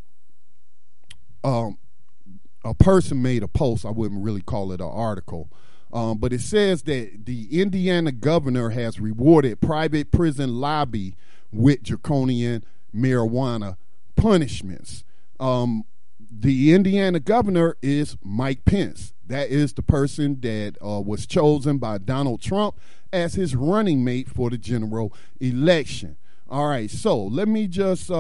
A person made a post. I wouldn't really call it an article. But it says that the Indiana governor has rewarded private prison lobby with draconian marijuana punishments. The Indiana governor is Mike Pence. That is the person that was chosen by Donald Trump as his running mate for the general election. All right, so let me just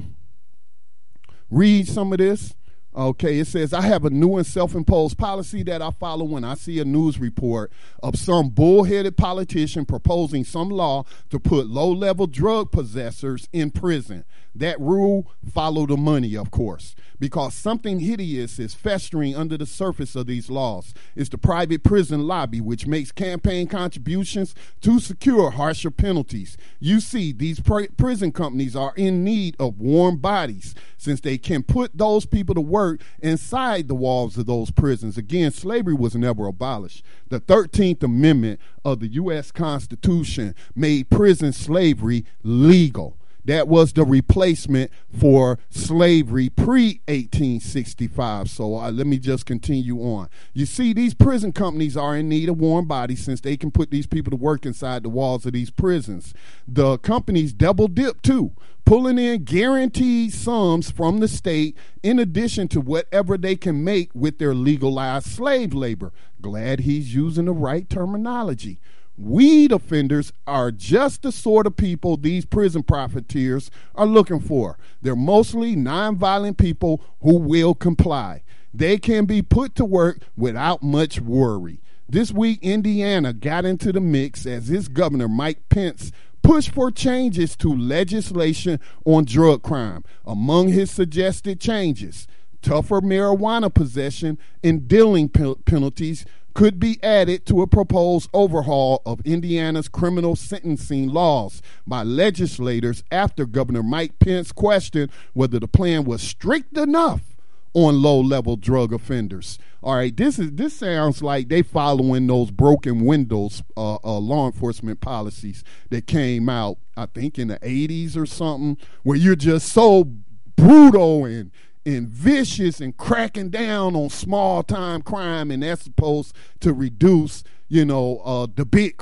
read some of this. Okay, it says, I have a new and self-imposed policy that I follow when I see a news report of some bullheaded politician proposing some law to put low-level drug possessors in prison. That rule, follow the money, of course, because something hideous is festering under the surface of these laws. It's the private prison lobby, which makes campaign contributions to secure harsher penalties. You see, these prison companies are in need of warm bodies, since they can put those people to work inside the walls of those prisons. Again, slavery was never abolished. The 13th Amendment of the U.S. Constitution made prison slavery legal. That was the replacement for slavery pre-1865. So let me just continue on. You see, these prison companies are in need of warm bodies since they can put these people to work inside the walls of these prisons. The companies double dip too, pulling in guaranteed sums from the state in addition to whatever they can make with their legalized slave labor. Glad he's using the right terminology. Weed offenders are just the sort of people these prison profiteers are looking for. They're mostly nonviolent people who will comply. They can be put to work without much worry. This week, Indiana got into the mix as its governor, Mike Pence, pushed for changes to legislation on drug crime. Among his suggested changes, tougher marijuana possession and dealing penalties could be added to a proposed overhaul of Indiana's criminal sentencing laws by legislators after Governor Mike Pence questioned whether the plan was strict enough on low-level drug offenders. All right, this sounds like they following those broken windows law enforcement policies that came out, I think, in the 80s or something, where you're just so brutal and vicious and cracking down on small-time crime, and that's supposed to reduce, the big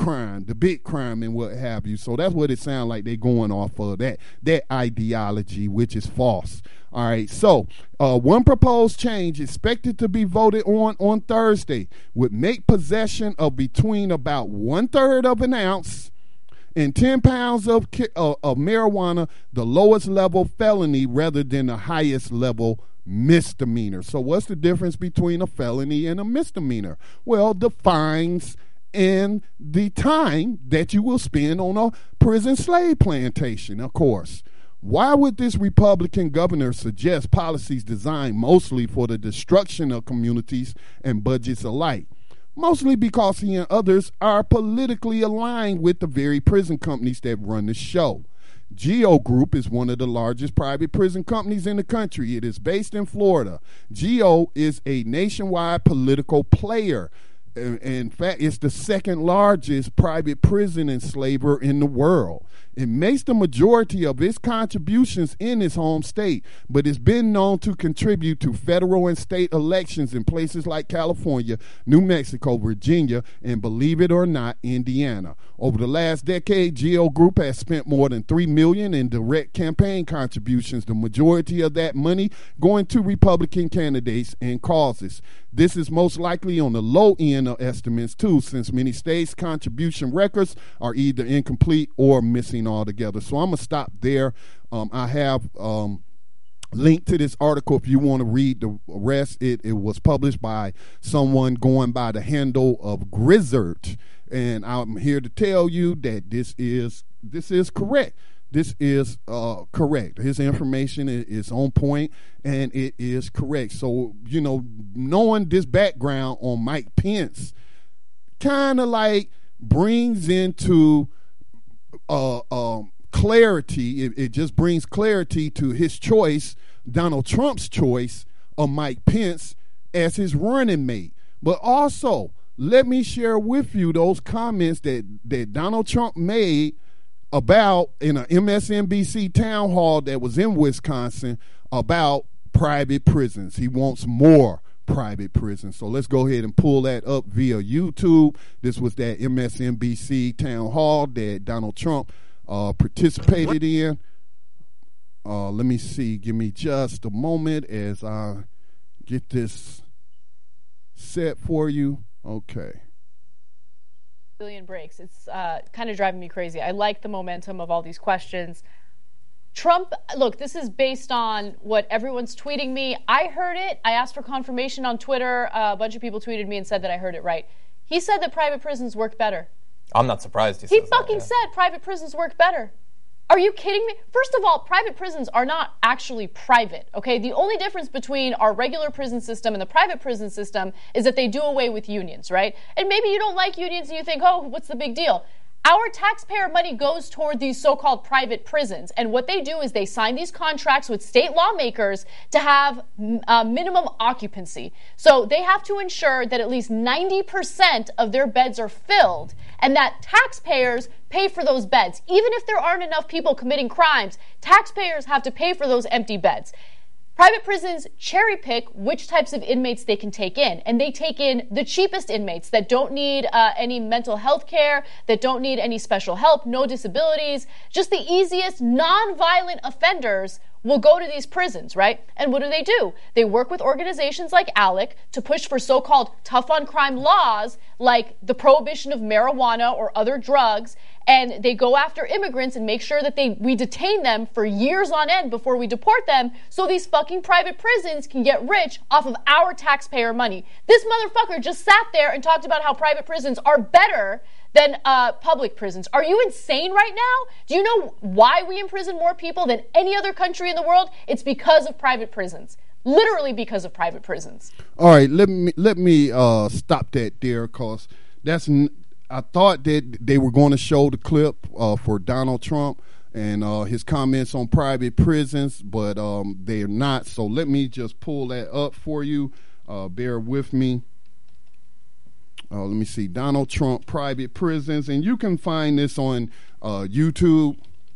crime and what have you. So that's what it sounds like they're going off of, that ideology, which is false. All right, so one proposed change expected to be voted on Thursday would make possession of between about 1/3 of an ounce and 10 pounds of marijuana the lowest level felony rather than the highest level misdemeanor. So what's the difference between a felony and a misdemeanor? Well, the fines and the time that you will spend on a prison slave plantation, of course. Why would this Republican governor suggest policies designed mostly for the destruction of communities and budgets alike? Mostly because he and others are politically aligned with the very prison companies that run the show. GEO Group is one of the largest private prison companies in the country. It is based in Florida. GEO is a nationwide political player. In fact, it's the second largest private prison enslaver in the world. It makes the majority of its contributions in its home state, but it's been known to contribute to federal and state elections in places like California, New Mexico, Virginia, and believe it or not, Indiana. Over the last decade, GEO Group has spent more than $3 million in direct campaign contributions, the majority of that money going to Republican candidates and causes. This is most likely on the low end of estimates, too, since many states' contribution records are either incomplete or missing altogether. So I'm going to stop there. I have link to this article if you want to read the rest. It was published by someone going by the handle of Grizzard, and I'm here to tell you that this is correct. This is correct. His information is on point, and it is correct. So, knowing this background on Mike Pence kind of like brings into clarity. It just brings clarity to his choice, Donald Trump's choice of Mike Pence as his running mate. But also, let me share with you those comments that Donald Trump made about in a MSNBC town hall that was in Wisconsin about private prisons. He wants more private prisons. So let's go ahead and pull that up via YouTube. This was that MSNBC town hall that Donald Trump participated in. Let me see. Give me just a moment as I get this set for you. Okay. Billion breaks. It's kind of driving me crazy. I like the momentum of all these questions. Trump, look, this is based on what everyone's tweeting me. I heard it. I asked for confirmation on Twitter. A bunch of people tweeted me and said that I heard it right. He said that private prisons work better. I'm not surprised he fucking said private prisons work better. Are you kidding me? First of all, private prisons are not actually private, okay? The only difference between our regular prison system and the private prison system is that they do away with unions, right? And maybe you don't like unions and you think, oh, what's the big deal? Our taxpayer money goes toward these so-called private prisons, and what they do is they sign these contracts with state lawmakers to have minimum occupancy. So they have to ensure that at least 90% of their beds are filled, and that taxpayers pay for those beds. Even if there aren't enough people committing crimes, taxpayers have to pay for those empty beds. Private prisons cherry pick which types of inmates they can take in, and they take in the cheapest inmates that don't need any mental health care, that don't need any special help, no disabilities, just the easiest non-violent offenders will go to these prisons, right? And what do? They work with organizations like ALEC to push for so-called tough-on-crime laws like the prohibition of marijuana or other drugs, and they go after immigrants and make sure that we detain them for years on end before we deport them so these fucking private prisons can get rich off of our taxpayer money. This motherfucker just sat there and talked about how private prisons are better than public prisons. Are you insane right now? Do you know why we imprison more people than any other country in the world? It's because of private prisons. Literally because of private prisons. All right, let me stop that there, because I thought that they were going to show the clip for Donald Trump and his comments on private prisons, but they're not. So let me just pull that up for you. Bear with me. Let me see, Donald Trump, private prisons, and you can find this on YouTube.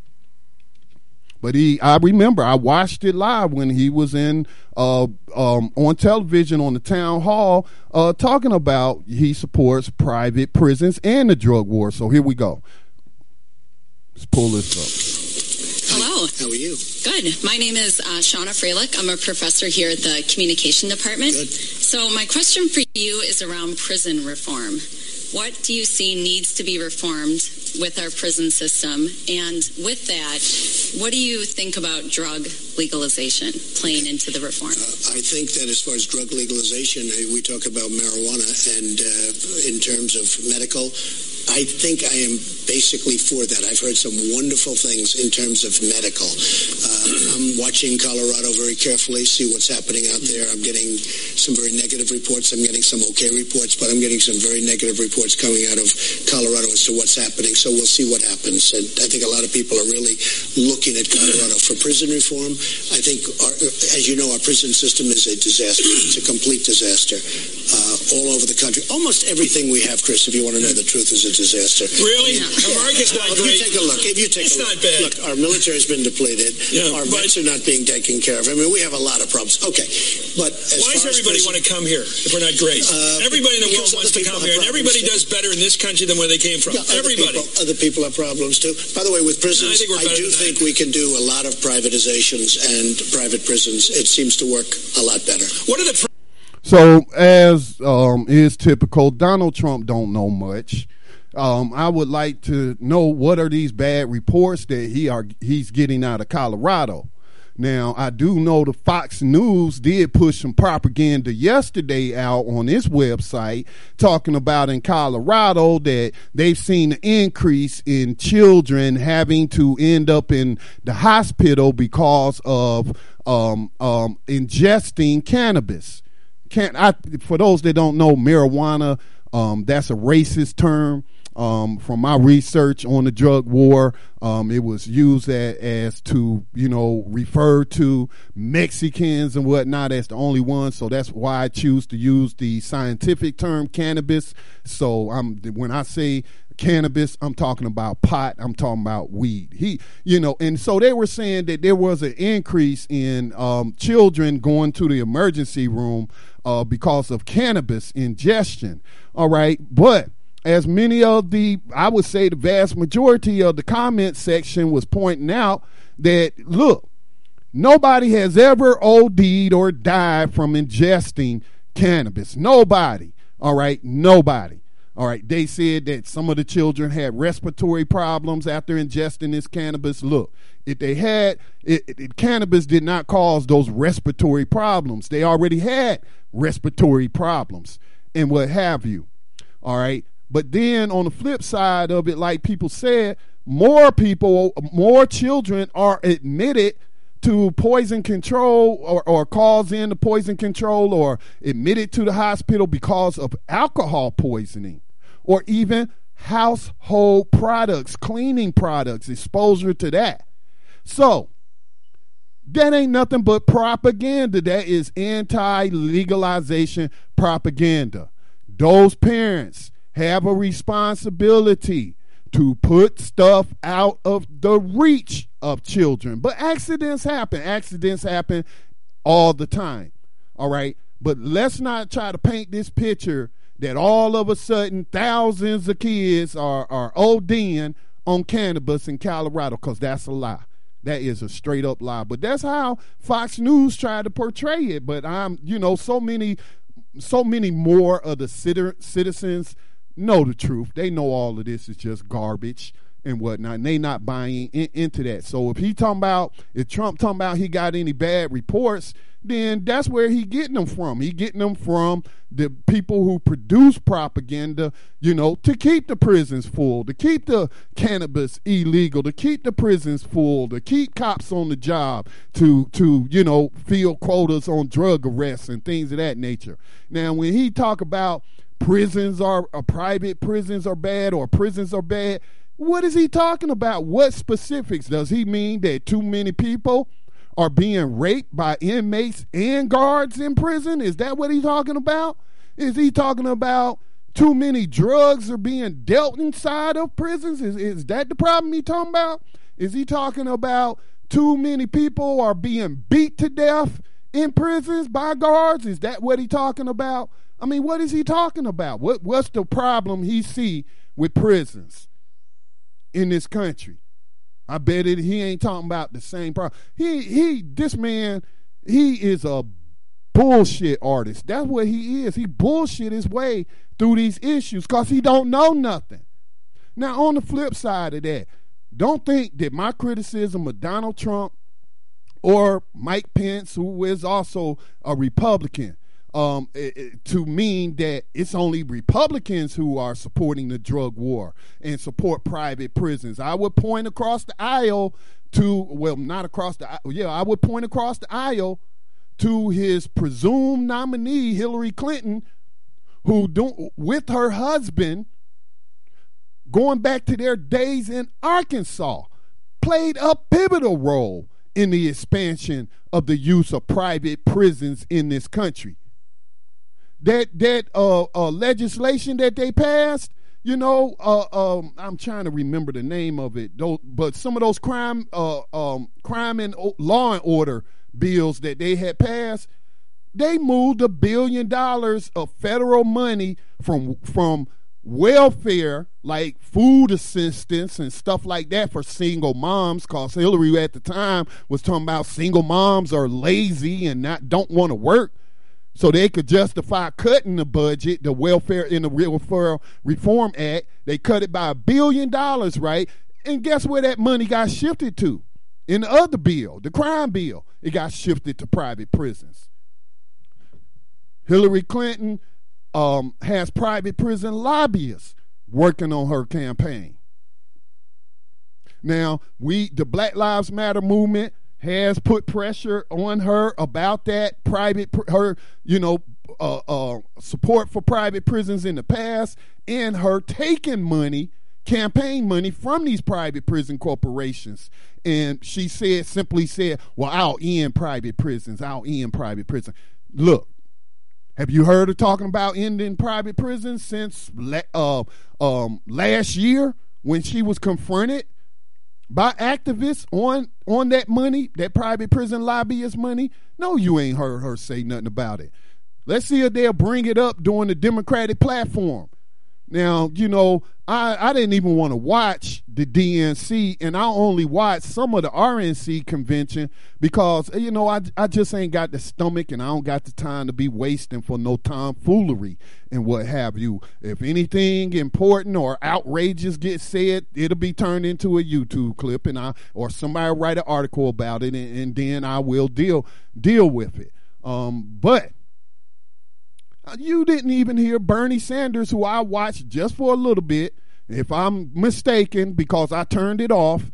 But I remember I watched it live when he was on television on the town hall talking about he supports private prisons and the drug war. So here we go. Let's pull this up. Hello. How are you? Good. My name is Shauna Freilich. I'm a professor here at the Communication Department. Good. So my question for you is around prison reform. What do you see needs to be reformed with our prison system? And with that, what do you think about drug legalization playing into the reform? I think that as far as drug legalization, we talk about marijuana, and in terms of medical, I think I am basically for that. I've heard some wonderful things in terms of medical. I'm watching Colorado very carefully, see what's happening out there. I'm getting some very negative reports. I'm getting some okay reports, but I'm getting some very negative reports coming out of Colorado as to what's happening. So we'll see what happens. And I think a lot of people are really looking at Colorado for prison reform. I think, as you know, our prison system is a disaster. It's a complete disaster all over the country. Almost everything we have, Chris, if you want to know the truth, is a disaster. Really? America's not great. If you take a look, not bad. Look, our military's been depleted. Yeah, our vets are not being taken care of. I mean, we have a lot of problems. Okay, but why does everybody want to come here if we're not great? Everybody in the world wants to come here, and everybody does better in this country than where they came from. Yeah, everybody. Other people have problems too. By the way, with prisons, I do think we can do a lot of privatizations and private prisons. It seems to work a lot better. What are the So, as is typical, Donald Trump don't know much. I would like to know, what are these bad reports that he's getting out of Colorado? Now, I do know the Fox News did push some propaganda yesterday out on its website talking about in Colorado that they've seen an increase in children having to end up in the hospital because of ingesting cannabis. For those that don't know, marijuana, that's a racist term. From my research on the drug war, it was used as to, refer to Mexicans and whatnot as the only ones. So that's why I choose to use the scientific term cannabis. So when I say cannabis, I'm talking about pot, I'm talking about weed. And so they were saying that there was an increase in children going to the emergency room because of cannabis ingestion. All right, but as many of I would say the vast majority of the comment section was pointing out that, look, nobody has ever OD'd or died from ingesting cannabis. Nobody. All right. Nobody. All right. They said that some of the children had respiratory problems after ingesting this cannabis. Look, if they had cannabis did not cause those respiratory problems. They already had respiratory problems and what have you. All right. But then on the flip side of it, like people said, more children are admitted to poison control or calls in to poison control or admitted to the hospital because of alcohol poisoning or even household products, cleaning products, exposure to that. So that ain't nothing but propaganda. That is anti-legalization propaganda. Those parents have a responsibility to put stuff out of the reach of children. But accidents happen. Accidents happen all the time. All right? But let's not try to paint this picture that all of a sudden thousands of kids are ODing on cannabis in Colorado, because that's a lie. That is a straight up lie. But that's how Fox News tried to portray it. But so many more of the citizens know the truth. They know all of this is just garbage and whatnot, and they not buying into that. So if Trump talking about he got any bad reports, then that's where he getting them from. He getting them from the people who produce propaganda, to keep the prisons full, to keep the cannabis illegal, to keep the prisons full, to keep cops on the job, to fill quotas on drug arrests and things of that nature. Now, when he talk about private prisons are bad or prisons are bad, what is he talking about? What specifics? Does he mean that too many people are being raped by inmates and guards in prison? Is that what he's talking about? Is he talking about too many drugs are being dealt inside of prisons? Is that the problem he's talking about? Is he talking about too many people are being beat to death in prisons by guards? Is that what he's talking about? I mean, what is he talking about? What's the problem he see with prisons in this country? I bet he ain't talking about the same problem. This man is a bullshit artist. That's what he is. He bullshit his way through these issues because he don't know nothing. Now, on the flip side of that, don't think that my criticism of Donald Trump or Mike Pence, who is also a Republican, to mean that it's only Republicans who are supporting the drug war and support private prisons. I would point across the aisle I would point across the aisle to his presumed nominee, Hillary Clinton, who with her husband, going back to their days in Arkansas, played a pivotal role in the expansion of the use of private prisons in this country. That legislation that they passed, I'm trying to remember the name of it, but some of those crime and law and order bills that they had passed, they moved $1 billion of federal money from welfare, like food assistance and stuff like that, for single moms, because Hillary at the time was talking about single moms are lazy and don't want to work. So they could justify cutting the budget, the welfare in the Welfare Reform Act. They cut it by $1 billion, right? And guess where that money got shifted to? In the other bill, the crime bill, it got shifted to private prisons. Hillary Clinton has private prison lobbyists working on her campaign. Now, the Black Lives Matter movement has put pressure on her about that support for private prisons in the past, and her taking money, campaign money from these private prison corporations. And she simply said, well, I'll end private prisons. I'll end private prisons. Look, have you heard her talking about ending private prisons since last year when she was confronted by activists on that money, that private prison lobbyist money? No, you ain't heard her say nothing about it. Let's see if they'll bring it up during the Democratic platform. Now, I didn't even want to watch the DNC, and I only watched some of the RNC convention because, I just ain't got the stomach and I don't got the time to be wasting for no tomfoolery and what have you. If anything important or outrageous gets said, it'll be turned into a YouTube clip, or somebody will write an article about it, and then I will deal with it. But you didn't even hear Bernie Sanders, who I watched just for a little bit, if I'm mistaken, because I turned it off.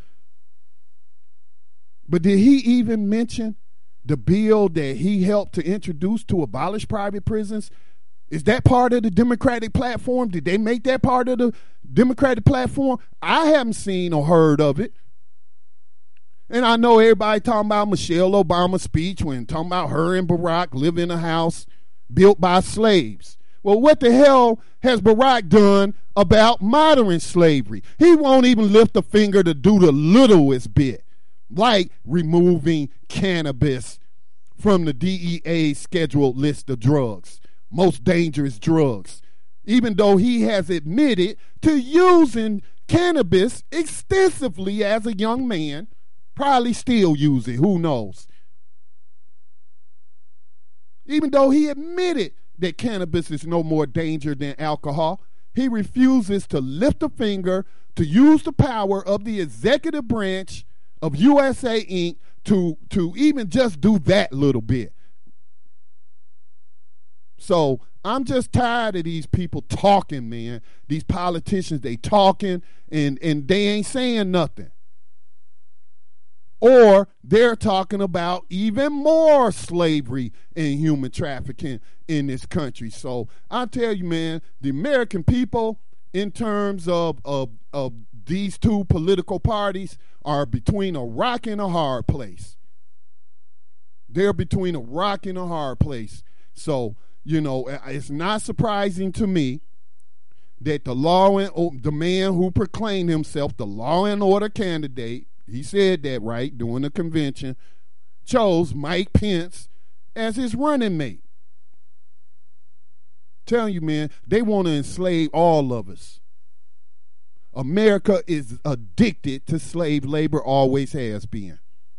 But did he even mention the bill that he helped to introduce to abolish private prisons? Is that part of the Democratic platform? Did they make that part of the Democratic platform? I haven't seen or heard of it. And I know everybody talking about Michelle Obama's speech when talking about her and Barack live in a house built by slaves. Well, what the hell has Barack done about modern slavery? He won't even lift a finger to do the littlest bit, like removing cannabis from the DEA's scheduled list of drugs, most dangerous drugs, even though he has admitted to using cannabis extensively as a young man, probably still use it, who knows? Even though he admitted that cannabis is no more danger than alcohol, he refuses to lift a finger to use the power of the executive branch of USA Inc. to even just do that little bit. So I'm just tired of these people talking, man. These politicians, they talking and they ain't saying nothing. Or they're talking about even more slavery and human trafficking in this country. So I tell you, man, the American people, in terms of these two political parties, are between a rock and a hard place. They're between a rock and a hard place. So, it's not surprising to me that the man who proclaimed himself the law and order candidate, he said that right during the convention, chose Mike Pence as his running mate. Telling you, man, they want to enslave all of us. America is addicted to slave labor, always has been.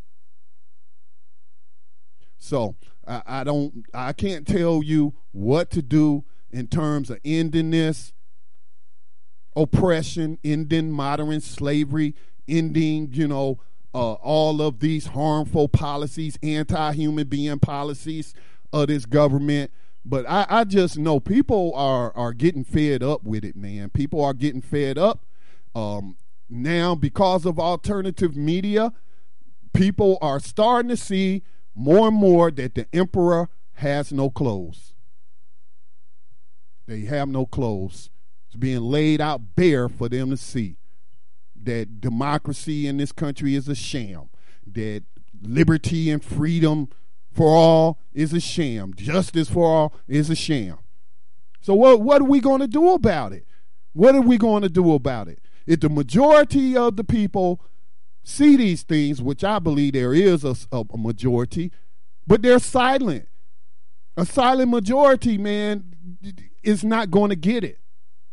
So I can't tell you what to do in terms of ending this oppression, ending modern slavery, ending, all of these harmful policies, anti-human being policies of this government. But I just know people are getting fed up with it, man. People are getting fed up. Now, because of alternative media, people are starting to see more and more that the emperor has no clothes. They have no clothes. It's being laid out bare for them to see. That democracy in this country is a sham. That liberty and freedom for all is a sham. Justice for all is a sham. So what are we going to do about it? What are we going to do about it? If the majority of the people see these things, which I believe there is a majority, but they're silent. A silent majority, man, is not going to get it.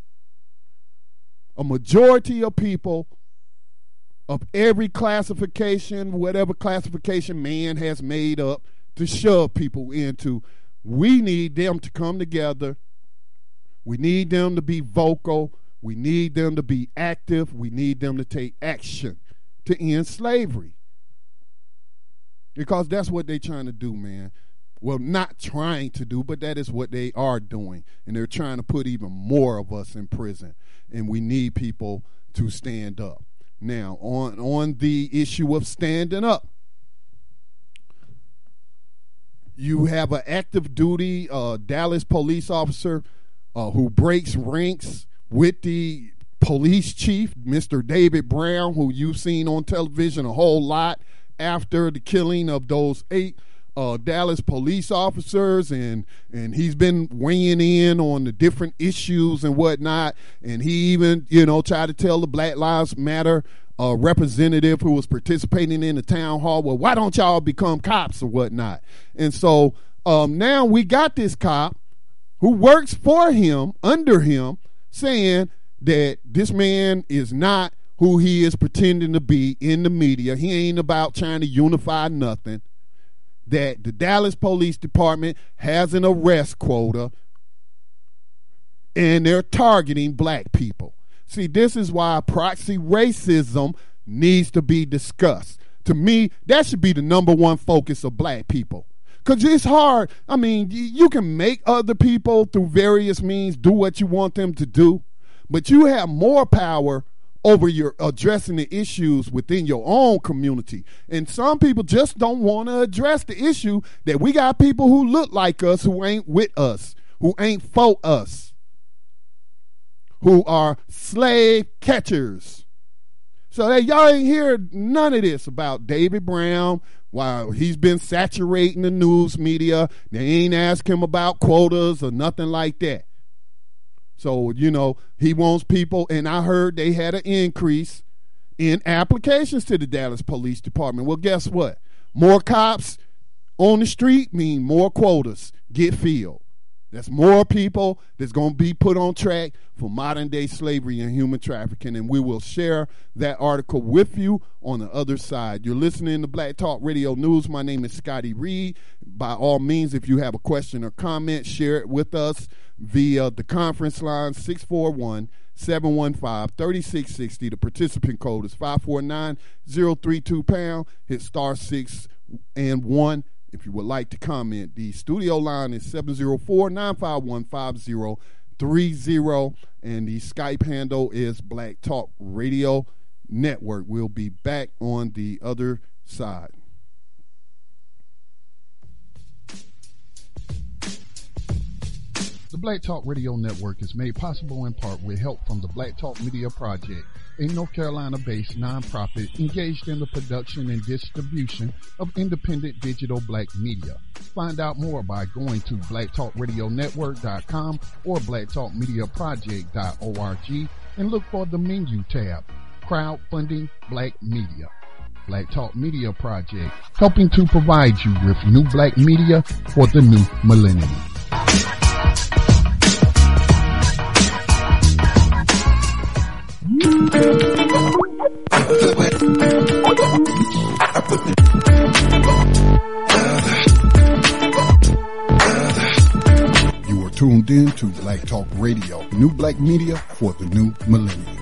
A majority of people of every classification, whatever classification man has made up to shove people into, we need them to come together. We need them to be vocal. We need them to be active. We need them to take action to end slavery. because that's what they're trying to do, man. Well, not trying to do, but that is what they are doing. And they're trying to put even more of us in prison. And we need people to stand up. Now, on the issue of standing up, you have an active duty Dallas police officer who breaks ranks with the police chief, Mr. David Brown, who you've seen on television a whole lot after the killing of those 8 Dallas police officers, and he's been weighing in on the different issues and whatnot, and he even tried to tell the Black Lives Matter representative who was participating in the town hall, well, why don't y'all become cops or whatnot? And so now we got this cop who works for him, under him, saying that this man is not who he is pretending to be in the media. He ain't about trying to unify nothing. That the Dallas Police Department has an arrest quota and they're targeting black people. See, this is why proxy racism needs to be discussed. To me, that should be the number one focus of black people. Because it's hard. I mean, you can make other people through various means do what you want them to do, but you have more power over your addressing the issues within your own community. And some people just don't want to address the issue that we got people who look like us, who ain't with us, who ain't for us, who are slave catchers. So y'all ain't hear none of this about David Brown while he's been saturating the news media. They ain't asked him about quotas or nothing like that. So, he wants people, and I heard they had an increase in applications to the Dallas Police Department. Well, guess what? More cops on the street mean more quotas get filled. That's more people that's going to be put on track for modern-day slavery and human trafficking, and we will share that article with you on the other side. You're listening to Black Talk Radio News. My name is Scotty Reed. By all means, if you have a question or comment, share it with us via the conference line, 641-715-3660. The participant code is 549-032#. Hit star 6 and 1 if you would like to comment. The studio line is 704-951-5030, and the Skype handle is Black Talk Radio Network. We'll be back on the other side. The Black Talk Radio Network is made possible in part with help from the Black Talk Media Project, a North Carolina-based nonprofit engaged in the production and distribution of independent digital black media. Find out more by going to blacktalkradionetwork.com or blacktalkmediaproject.org and look for the menu tab, Crowdfunding Black Media. Black Talk Media Project, helping to provide you with new black media for the new millennium. You are tuned in to Black Talk Radio, new black media for the new millennium.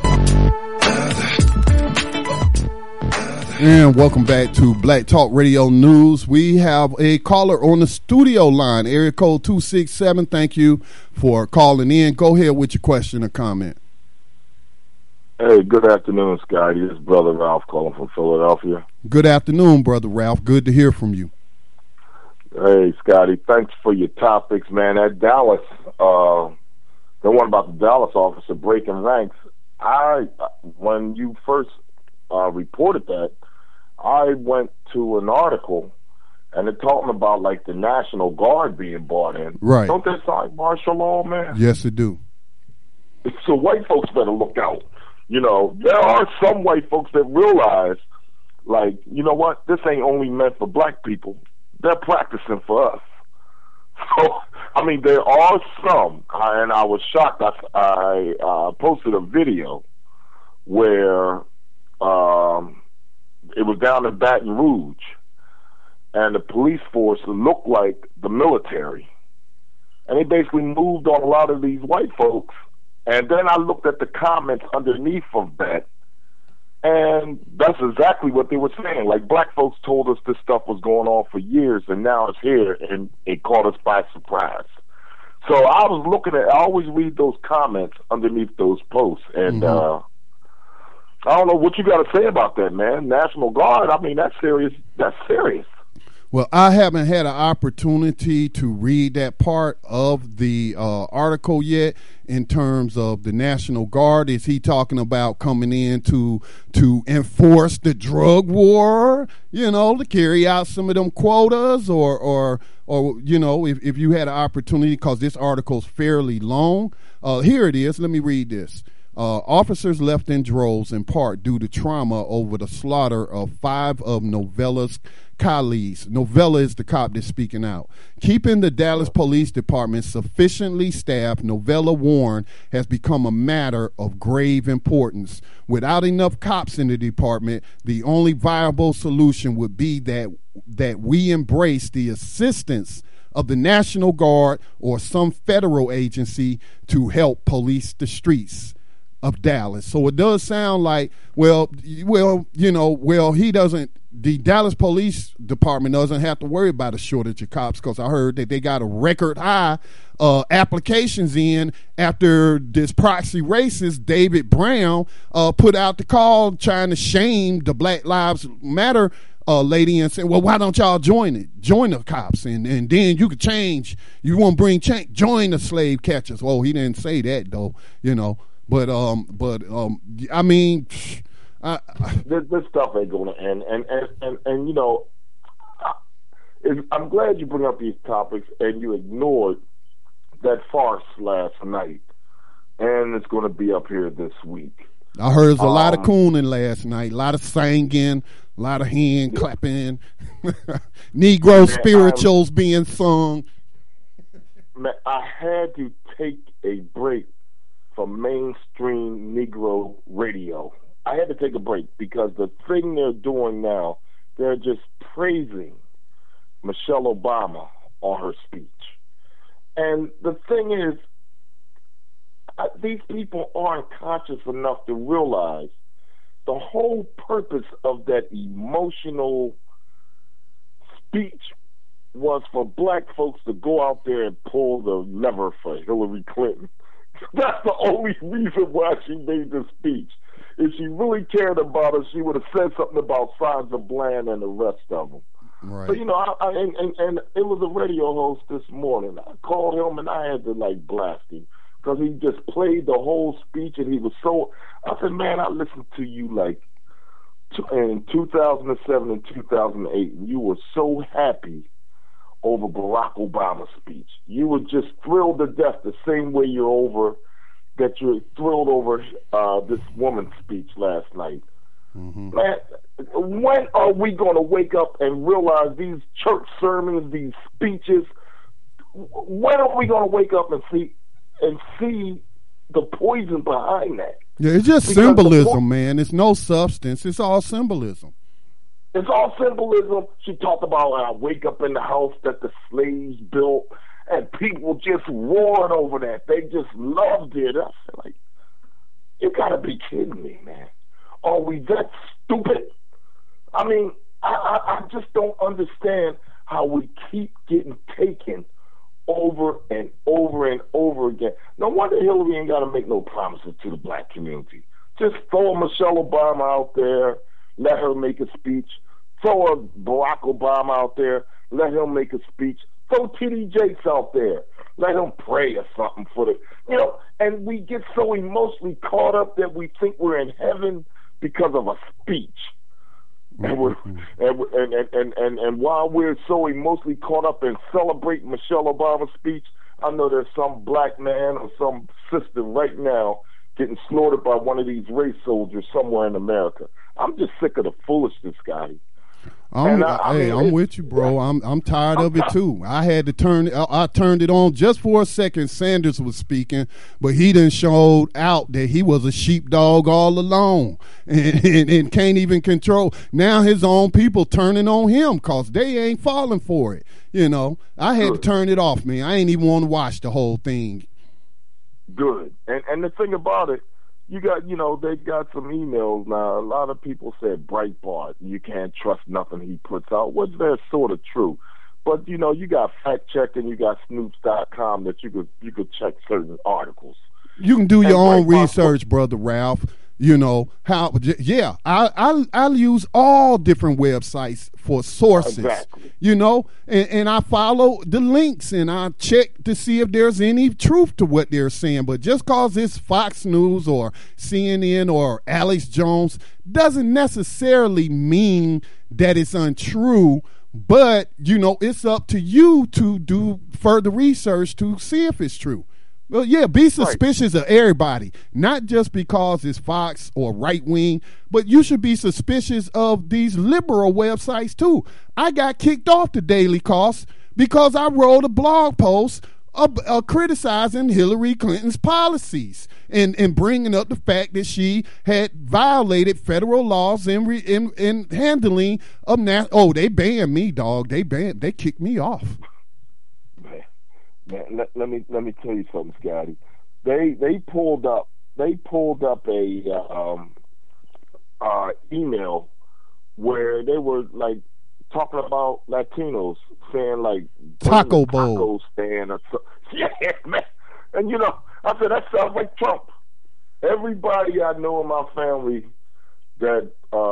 And welcome back to Black Talk Radio News. We have a caller on the studio line, area code 267. Thank you for calling in. Go ahead with your question or comment. Hey, good afternoon, Scotty. This is Brother Ralph calling from Philadelphia. Good afternoon, Brother Ralph. Good to hear from you. Hey, Scotty. Thanks for your topics, man. At Dallas, the one about the Dallas officer breaking ranks, when you first reported that, I went to an article, and they're talking about, like, the National Guard being brought in. Right. Don't they sign martial law, man? Yes, they do. So white folks better look out. There are some white folks that realize, like, you know what, this ain't only meant for black people. They're practicing for us. So, I mean, there are some, and I was shocked. I posted a video where it was down in Baton Rouge, and the police force looked like the military. And they basically moved on a lot of these white folks. And then I looked at the comments underneath of that, And that's exactly what they were saying. Like, black folks told us this stuff was going on for years, and now it's here, and it caught us by surprise. So I was looking at, I always read those comments underneath those posts, and I don't know what you got to say about that, man. National Guard, I mean, that's serious. That's serious. Well, I haven't had an opportunity to read that part of the article yet in terms of the National Guard. Is he talking about coming in to enforce the drug war, you know, to carry out some of them quotas, or you know, if you had an opportunity, because this article's fairly long. Here it is. Let me read this. Officers left in droves in part due to trauma over the slaughter of 5 of Novella's colleagues. Novella is the cop that's speaking out. Keeping the Dallas Police Department sufficiently staffed, Novella warned, has become a matter of grave importance. Without enough cops in the department, the only viable solution would be that we embrace the assistance of the National Guard or some federal agency to help police the streets of Dallas. So it does sound like, he doesn't, the Dallas Police Department doesn't have to worry about a shortage of cops, because I heard that they got a record high applications in after this proxy racist David Brown put out the call trying to shame the Black Lives Matter lady and said, well, why don't y'all join the cops, and then you could change. You want to bring change, join the slave catchers. Well, he didn't say that though, you know. But I mean, this stuff ain't gonna end, and you know, I'm glad you bring up these topics and you ignored that farce last night, and it's gonna be up here this week. I heard there's a lot of cooning last night, a lot of singing, a lot of hand clapping, Negro spirituals being sung. Man, I had to take a break from mainstream Negro radio. I had to take a break because the thing they're doing now, they're just praising Michelle Obama on her speech. And the thing is, these people aren't conscious enough to realize the whole purpose of that emotional speech was for black folks to go out there and pull the lever for Hillary Clinton. That's the only reason why she made this speech. If she really cared about us, she would have said something about Sandra Bland and the rest of them. Right. But, you know, and it was a radio host this morning. I called him and I had to, blast him because he just played the whole speech, and he was so... I said, man, I listened to you, in 2007 and 2008, and you were so happy over Barack Obama's speech. You were just thrilled to death the same way you're thrilled over this woman's speech last night. Mm-hmm. Man, when are we going to wake up and realize these church sermons, these speeches, when are we going to wake up and see the poison behind that? Yeah, it's just symbolism, man. It's no substance. It's all symbolism. It's all symbolism. She talked about I wake up in the house that the slaves built, and people just roared over that. They just loved it. I said, you gotta be kidding me, man. Are we that stupid? I mean, I just don't understand how we keep getting taken over and over and over again. No wonder Hillary ain't got to make no promises to the black community. Just throw Michelle Obama out there, let her make a speech. Throw a Barack Obama out there, let him make a speech. Throw T.D. Jakes out there, let him pray or something for the, and we get so emotionally caught up that we think we're in heaven because of a speech. And while we're so emotionally caught up in celebrating Michelle Obama's speech, I know there's some black man or some sister right now getting slaughtered by one of these race soldiers somewhere in America. I'm just sick of the foolishness, Scotty. I'm with you, bro. I'm tired of it too. I had to I turned it on just for a second. Sanders was speaking, but he done showed out that he was a sheepdog all along and can't even control. Now his own people turning on him because they ain't falling for it. I had to turn it off, man. I ain't even want to watch the whole thing. Good. And the thing about it, you got, they got some emails now. A lot of people said Breitbart, you can't trust nothing he puts out, which they're sort of true. But, you got fact check and you got Snoops.com that you could check certain articles. You can do your own research, Brother Ralph. I'll use all different websites for sources, exactly. And I follow the links and I check to see if there's any truth to what they're saying. But just because it's Fox News or CNN or Alex Jones doesn't necessarily mean that it's untrue. But, it's up to you to do further research to see if it's true. Well, yeah, be suspicious of everybody, not just because it's Fox or right wing, but you should be suspicious of these liberal websites too. I got kicked off the Daily Kos because I wrote a blog post criticizing Hillary Clinton's policies and bringing up the fact that she had violated federal laws in handling of they banned me, dog. They kicked me off. Man, let me tell you something, Scotty. They pulled up a email where they were like talking about Latinos, saying like Taco Bowl stand or so. Yeah, man. And I said that sounds like Trump. Everybody I know in my family that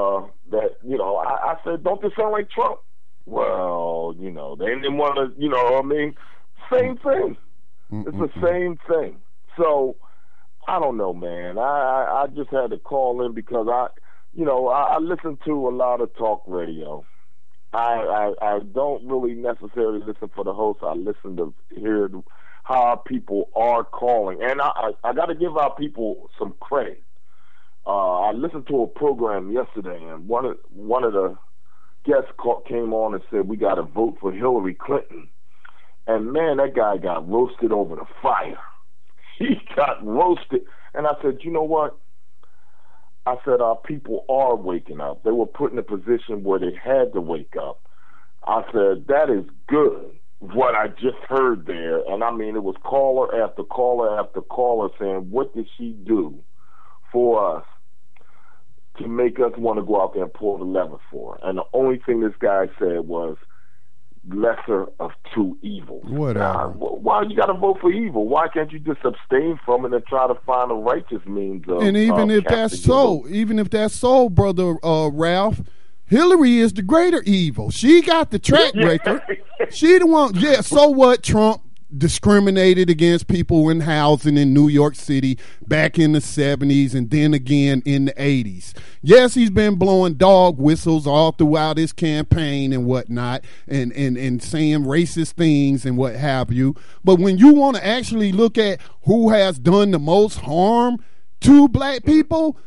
I said, don't this sound like Trump? Well, they didn't want to, same thing. It's the same thing. So I don't know, man. I just had to call in because I listen to a lot of talk radio. I don't really necessarily listen for the host. I listen to hear how our people are calling, and I got to give our people some credit. I listened to a program yesterday, and one of the guests came on and said we got to vote for Hillary Clinton. And, man, that guy got roasted over the fire. He got roasted. And I said, you know what? I said, our people are waking up. They were put in a position where they had to wake up. I said, that is good, what I just heard there. And, I mean, it was caller after caller after caller saying, what did she do for us to make us want to go out there and pull the lever for her? And the only thing this guy said was, lesser of two evils. Whatever. Why you got to vote for evil? Why can't you just abstain from it and try to find a righteous means of? And even if that's so, Brother Ralph, Hillary is the greater evil. She got the track record. She the one. Yeah. So what? Trump discriminated against people in housing in New York City back in the 70s and then again in the 80s. Yes, he's been blowing dog whistles all throughout his campaign and whatnot and saying racist things and what have you. But when you want to actually look at who has done the most harm to black people,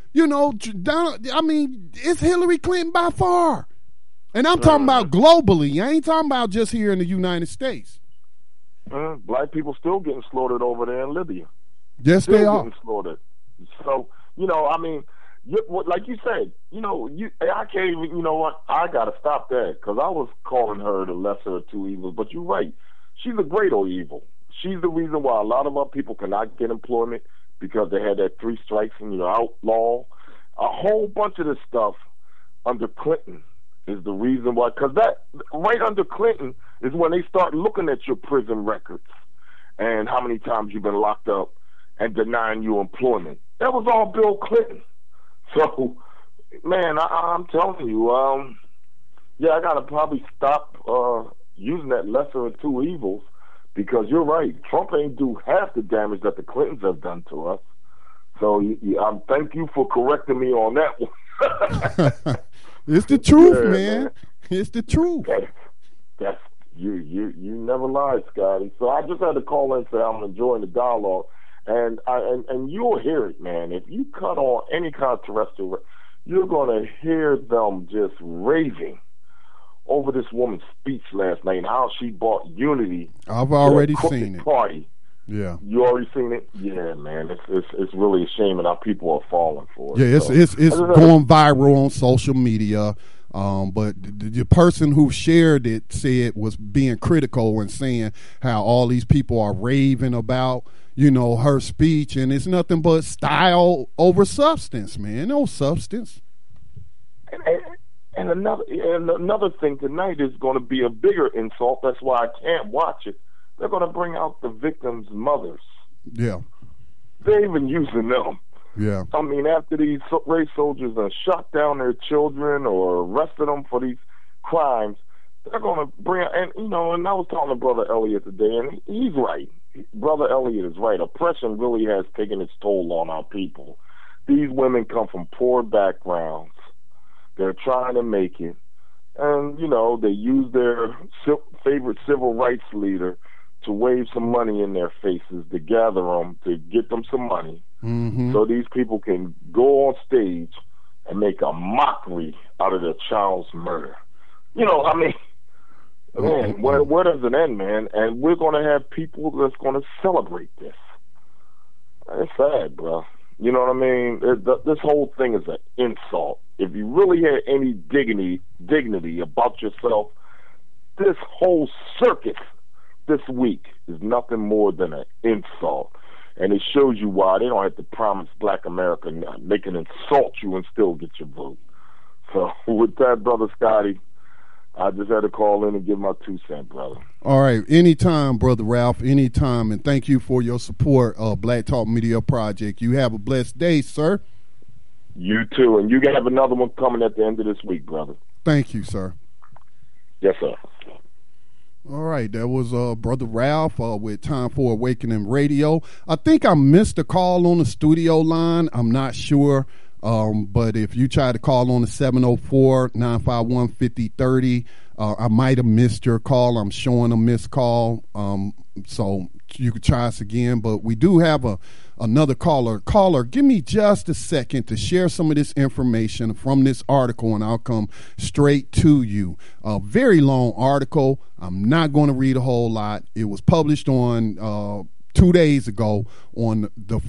it's Hillary Clinton by far. And I'm talking about globally. I ain't talking about just here in the United States. Black people still getting slaughtered over there in Libya. Yes, still they are. Getting slaughtered. So, like you said, I can't even, you know what? I got to stop that because I was calling her the lesser of two evils. But you're right. She's a greater evil. She's the reason why a lot of our people cannot get employment because they had that 3 strikes and, outlaw. A whole bunch of this stuff under Clinton is the reason why, because that right under Clinton is when they start looking at your prison records and how many times you've been locked up and denying you employment. That was all Bill Clinton. So, man, I'm telling you, I got to probably stop using that lesser of two evils because you're right. Trump ain't do half the damage that the Clintons have done to us. So, thank you for correcting me on that one. It's the truth, man. It's the truth. That's you never lied, Scotty. So I just had to call in and say I'm enjoying the dialogue, and you'll hear it, man. If you cut on any kind of terrestrial, you're going to hear them just raving over this woman's speech last night and how she brought unity. I've already seen it. Party. Yeah. You already seen it? Yeah, man. It's really a shame, and our people are falling for it. Yeah, it's going viral on social media. But the person who shared it said was being critical and saying how all these people are raving about her speech, and it's nothing but style over substance, man. No substance. And another thing tonight is going to be a bigger insult. That's why I can't watch it. They're going to bring out the victims' mothers. Yeah. They're even using them. Yeah. I mean, after these race soldiers have shot down their children or arrested them for these crimes, they're going to bring out, and and I was talking to Brother Elliott today, and he's right. Brother Elliott is right. Oppression really has taken its toll on our people. These women come from poor backgrounds. They're trying to make it. And, they use their favorite civil rights leader to wave some money in their faces, to gather them, to get them some money. Mm-hmm. So these people can go on stage and make a mockery out of their child's murder. Man, where does it end, man? And we're going to have people that's going to celebrate this. It's sad, bro. You know what I mean? This whole thing is an insult. If you really had any dignity about yourself, this whole circus this week is nothing more than an insult. And it shows you why they don't have to promise Black America nothing. They can insult you and still get your vote. So with that, Brother Scotty, I just had to call in and give my 2 cents, brother. All right. Anytime, Brother Ralph, anytime. And thank you for your support of Black Talk Media Project. You have a blessed day, sir. You too. And you have another one coming at the end of this week, brother. Thank you, sir. Yes, sir. All right, that was Brother Ralph with Time for Awakening Radio. I think I missed a call on the studio line. I'm not sure. But if you try to call on the 704-951-5030, I might have missed your call. I'm showing a missed call. So you could try us again. But we do have another caller. Caller, give me just a second to share some of this information from this article, and I'll come straight to you. A very long article. I'm not going to read a whole lot. It was published on 2 days ago on the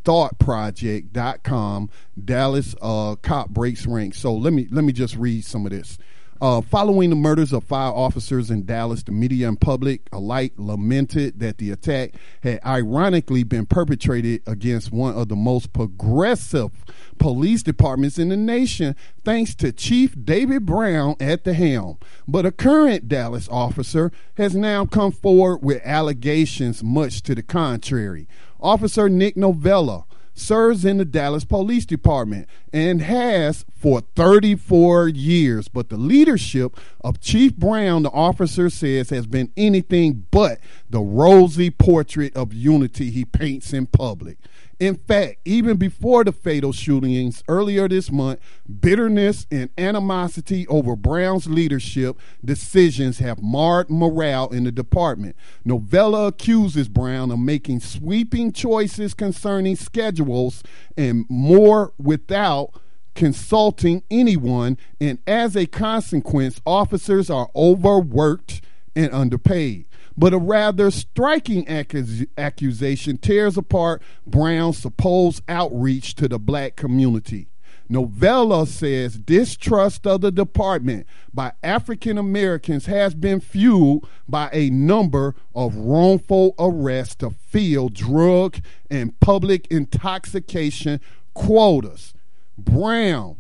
freethoughtproject.com. Dallas cop breaks ranks. So let me just read some of this. Following the murders of 5 officers in Dallas, the media and public alike lamented that the attack had ironically been perpetrated against one of the most progressive police departments in the nation, thanks to Chief David Brown at the helm. But a current Dallas officer has now come forward with allegations much to the contrary. Officer Nick Novella serves in the Dallas Police Department and has for 34 years. But the leadership of Chief Brown, the officer says, has been anything but the rosy portrait of unity he paints in public. In fact, even before the fatal shootings earlier this month, bitterness and animosity over Brown's leadership decisions have marred morale in the department. Novella accuses Brown of making sweeping choices concerning schedules and more without consulting anyone, and as a consequence, officers are overworked and underpaid. But a rather striking accusation tears apart Brown's supposed outreach to the black community. Novella says distrust of the department by African Americans has been fueled by a number of wrongful arrests to fill drug and public intoxication quotas. Brown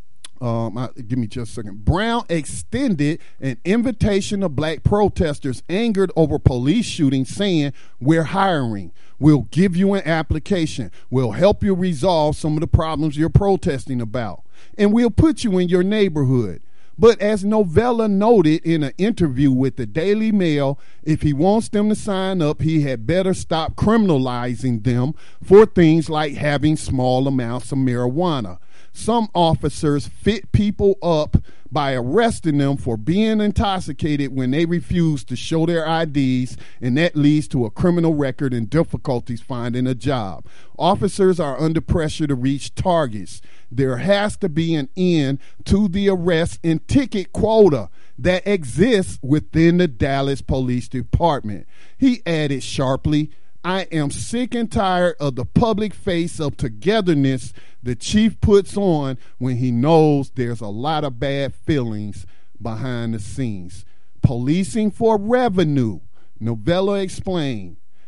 give me just a second. Brown extended an invitation to black protesters angered over police shootings, saying, "We're hiring. We'll give you an application. We'll help you resolve some of the problems you're protesting about. And we'll put you in your neighborhood." But as Novella noted in an interview with the Daily Mail, if he wants them to sign up, he had better stop criminalizing them for things like having small amounts of marijuana. Some officers fit people up by arresting them for being intoxicated when they refuse to show their IDs, and that leads to a criminal record and difficulties finding a job. Officers are under pressure to reach targets. There has to be an end to the arrest and ticket quota that exists within the Dallas Police Department. He added sharply, "I am sick and tired of the public face of togetherness the chief puts on when he knows there's a lot of bad feelings behind the scenes." Policing for revenue, Novella explained.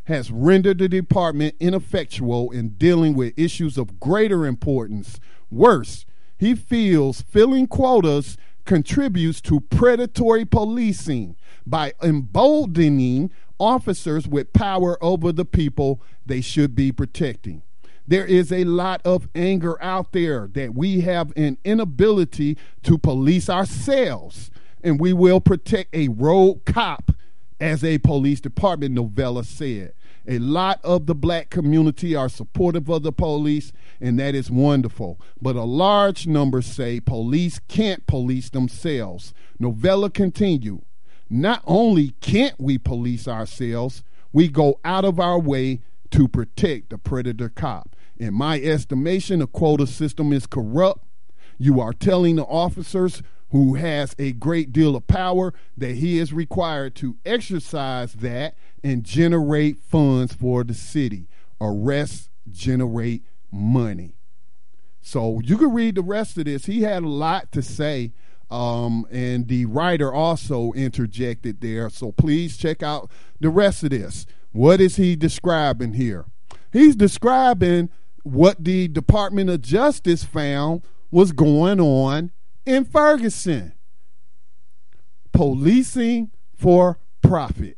has rendered the department ineffectual in dealing with issues of greater importance. Worse, he feels filling quotas contributes to predatory policing by emboldening officers with power over the people they should be protecting. There is a lot of anger out there that we have an inability to police ourselves, and we will protect a rogue cop as a police department, Novella said. A lot of the black community are supportive of the police, and that is wonderful. But a large number say police can't police themselves. Novella continued, not only can't we police ourselves, we go out of our way to protect the predator cop. In my estimation, the quota system is corrupt. You are telling the officers who has a great deal of power that he is required to exercise that and generate funds for the city. Arrests generate money. So you can read the rest of this. He had a lot to say, and the writer also interjected there. So please check out the rest of this. What is he describing here? He's describing what the Department of Justice found was going on in Ferguson. Policing for profit.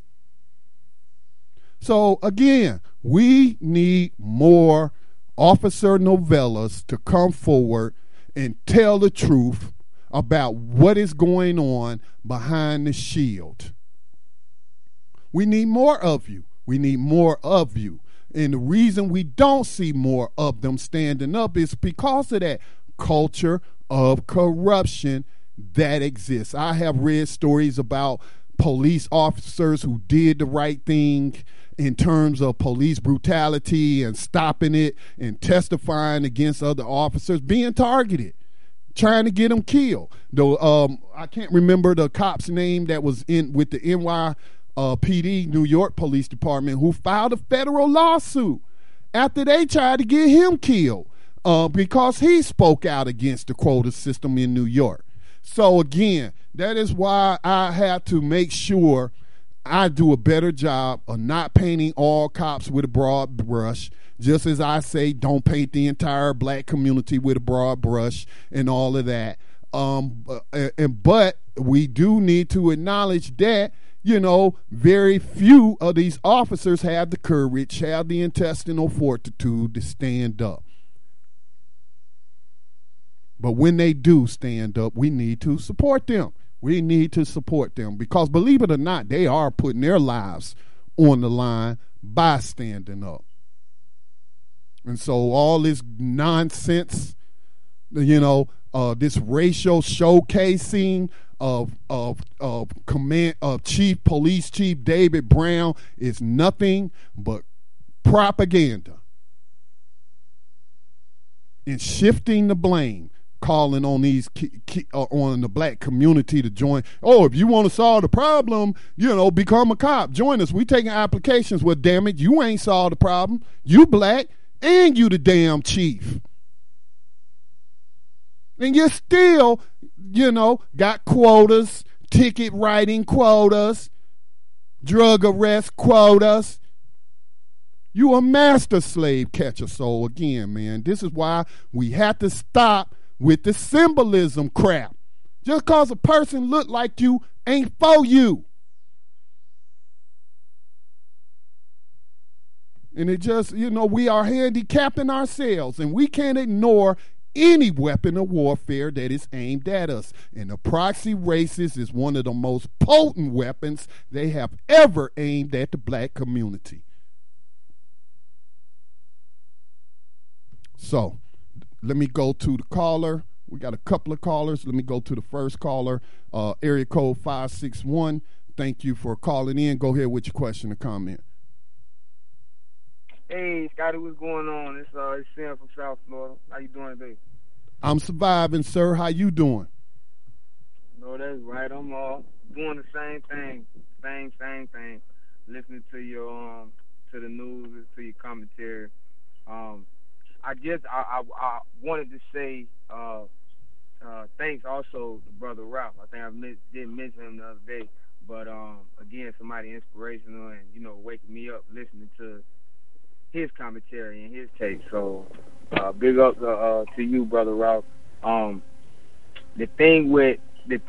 So again, we need more Officer Novellas to come forward and tell the truth about what is going on behind the shield. We need more of you. We need more of you. And the reason we don't see more of them standing up is because of that culture of corruption that exists. I have read stories about police officers who did the right thing in terms of police brutality and stopping it and testifying against other officers being targeted, trying to get them killed. Though I can't remember the cop's name that was in with the NYPD, New York Police Department, who filed a federal lawsuit after they tried to get him killed because he spoke out against the quota system in New York. So again, that is why I have to make sure I do a better job of not painting all cops with a broad brush, just as I say don't paint the entire black community with a broad brush and all of that. But we do need to acknowledge that, you know, very few of these officers have the courage, have the intestinal fortitude to stand up. But when they do stand up, we need to support them. We need to support them because, believe it or not, they are putting their lives on the line by standing up. And so all this nonsense, you know, this racial showcasing of Police Chief David Brown is nothing but propaganda and shifting the blame, calling on these on the black community to join. Oh, if you want to solve the problem, you know, become a cop. Join us. We taking applications. Well, damn it, you ain't solved the problem. You black and you the damn chief. And you still, you know, got quotas, ticket writing quotas, drug arrest quotas. You a master slave catcher. So again, man, this is why we have to stop with the symbolism crap. Just because a person look like you ain't for you. And it just, you know, we are handicapping ourselves, and we can't ignore any weapon of warfare that is aimed at us. And the proxy racist is one of the most potent weapons they have ever aimed at the black community. So, let me go to the caller. We got a couple of callers. Let me go to the first caller, area code 561. Thank you for calling in. Go ahead with your question or comment. Hey, Scotty, what's going on? It's Sam from South Florida. How you doing today? I'm surviving, sir. How you doing? No, that's right. I'm doing the same thing. Same thing. Listening to your to the news, to your commentary. I wanted to say thanks also to Brother Ralph. I think I didn't mention him the other day, But again, somebody inspirational and, you know, waking me up listening to his commentary and his take. So big up to you, Brother Ralph. The thing with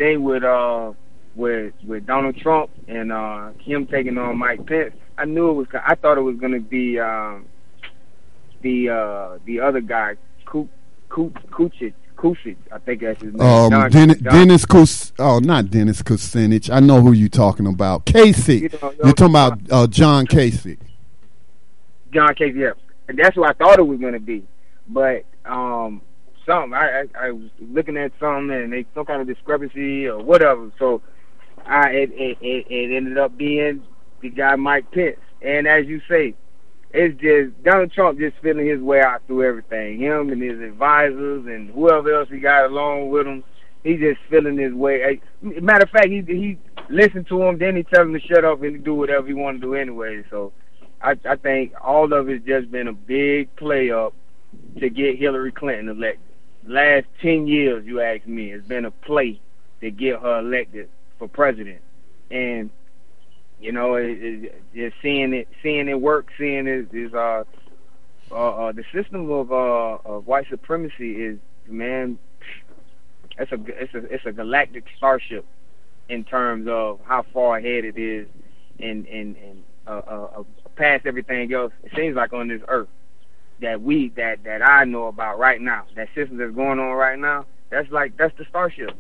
Donald Trump and him taking on Mike Pence, I thought it was gonna be the other guy, Kucinich. I think that's his name. Dennis not Dennis Kucinich. I know who you're talking about. Kasich. You're talking about John Kasich. John Kasich, yeah. And that's what I thought it was gonna be. But something I was looking at something and they some kind of discrepancy or whatever. So it ended up being the guy Mike Pence. And as you say, it's just Donald Trump just feeling his way out through everything. Him and his advisors and whoever else he got along with him, he just feeling his way. Matter of fact, he listened to him, then he tell him to shut up and do whatever he want to do anyway. So I think all of it's just been a big play up to get Hillary Clinton elected. Last 10 years, you ask me, it's been a play to get her elected for president. And you know, just seeing it work, seeing it is the system of white supremacy is, man, it's a galactic starship in terms of how far ahead it is and past everything else. It seems like on this earth that I know about right now, that system that's going on right now, that's the starship.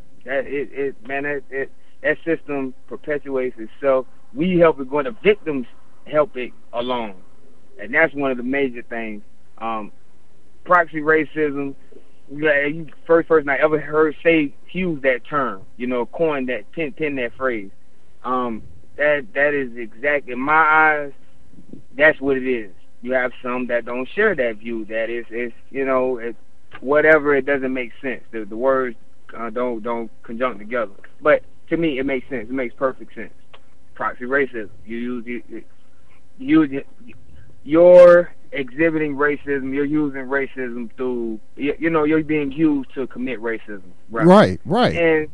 That system perpetuates itself. We help it go, the victims help it along. And that's one of the major things. Proxy racism, you first person I ever heard use that term, you know, coin that, pin that phrase. That is exactly, in my eyes, that's what it is. You have some that don't share that view, that it's you know, it's whatever, it doesn't make sense. The words don't conjunct together. But to me, it makes sense. It makes perfect sense. Proxy racism. You're exhibiting racism. You're using racism through. You know, you're being used to commit racism. Right. And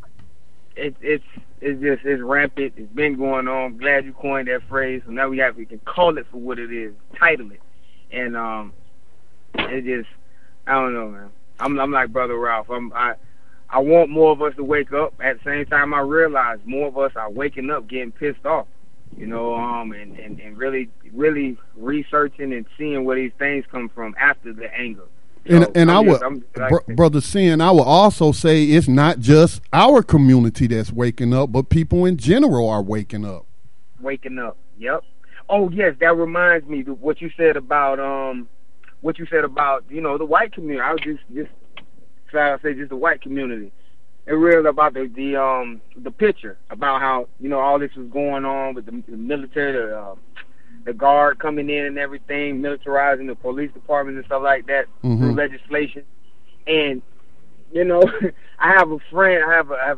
it's rampant. It's been going on. I'm glad you coined that phrase. So now we can call it for what it is, title it, and it just, I don't know, man. I'm like Brother Ralph. I want more of us to wake up. At the same time, I realize more of us are waking up, getting pissed off, you know, and really researching and seeing where these things come from after the anger. So, Brother Sin, I will also say it's not just our community that's waking up, but people in general are waking up. Waking up, yep. Oh yes, that reminds me of what you said about you know, the white community. I was just I say just the white community. It really about the picture about how, you know, all this was going on with the military, the guard coming in and everything, militarizing the police departments and stuff like that through legislation. And you know, I have a friend. I have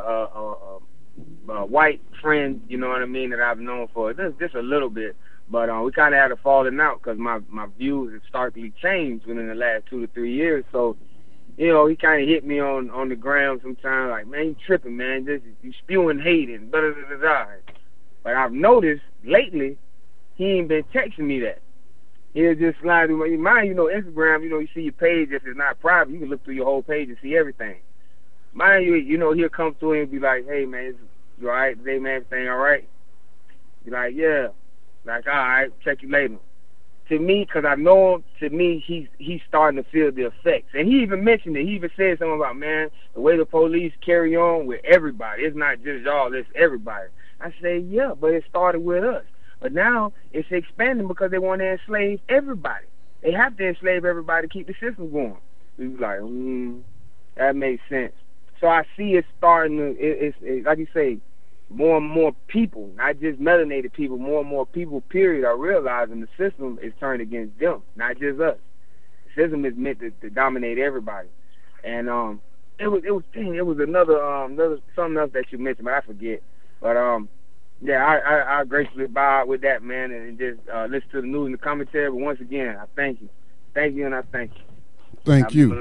a white friend. You know what I mean, that I've known for just a little bit. But we kind of had a falling out because my views have starkly changed within the last 2 to 3 years. So, you know, he kind of hit me on the ground sometimes, like, man, you tripping, man. You spewing hate and da-da-da-da-da. But I've noticed lately he ain't been texting me that. He'll just slide through mine. You know, Instagram, you know, you see your page. If it's not private, you can look through your whole page and see everything. Mine, you know, he'll come through and be like, hey, man, you all right today, man? Everything all right? Be like, yeah. Like, all right, check you later. To me, because I know him, to me, he's starting to feel the effects. And he even mentioned it. He even said something about, man, the way the police carry on with everybody. It's not just y'all, it's everybody. I say, yeah, but it started with us. But now it's expanding because they want to enslave everybody. They have to enslave everybody to keep the system going. We was like, that makes sense. So I see it starting to, it's like you say, more and more people, not just melanated people, more and more people, period, are realizing the system is turned against them, not just us. The system is meant to dominate everybody. And it was another something else that you mentioned, but I forget. But yeah, I gracefully bow with that, man, and just listen to the news and the commentary. But once again, I thank you, and I thank you. Thank you.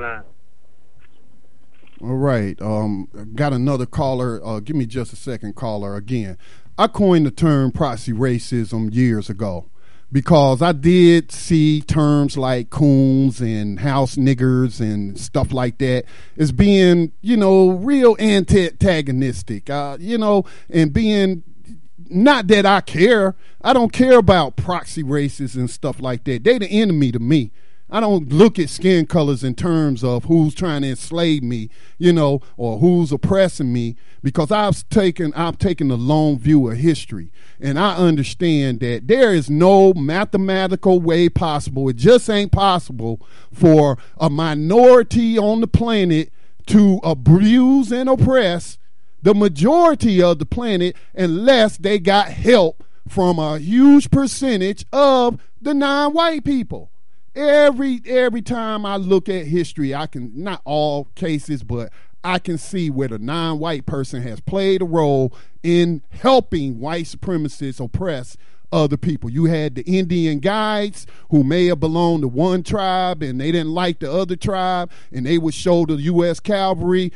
All right. Got another caller. Give me just a second, caller. Again, I coined the term proxy racism years ago because I did see terms like coons and house niggers and stuff like that as being, real antagonistic, and being, not that I care. I don't care about proxy races and stuff like that. They the enemy to me. I don't look at skin colors in terms of who's trying to enslave me, or who's oppressing me, because I've taken the long view of history, and I understand that there is no mathematical way possible. It just ain't possible for a minority on the planet to abuse and oppress the majority of the planet unless they got help from a huge percentage of the non-white people. Every time I look at history, I can, not all cases, but I can see where the non-white person has played a role in helping white supremacists oppress other people. You had the Indian guides who may have belonged to one tribe and they didn't like the other tribe, and they would show the U.S. cavalry,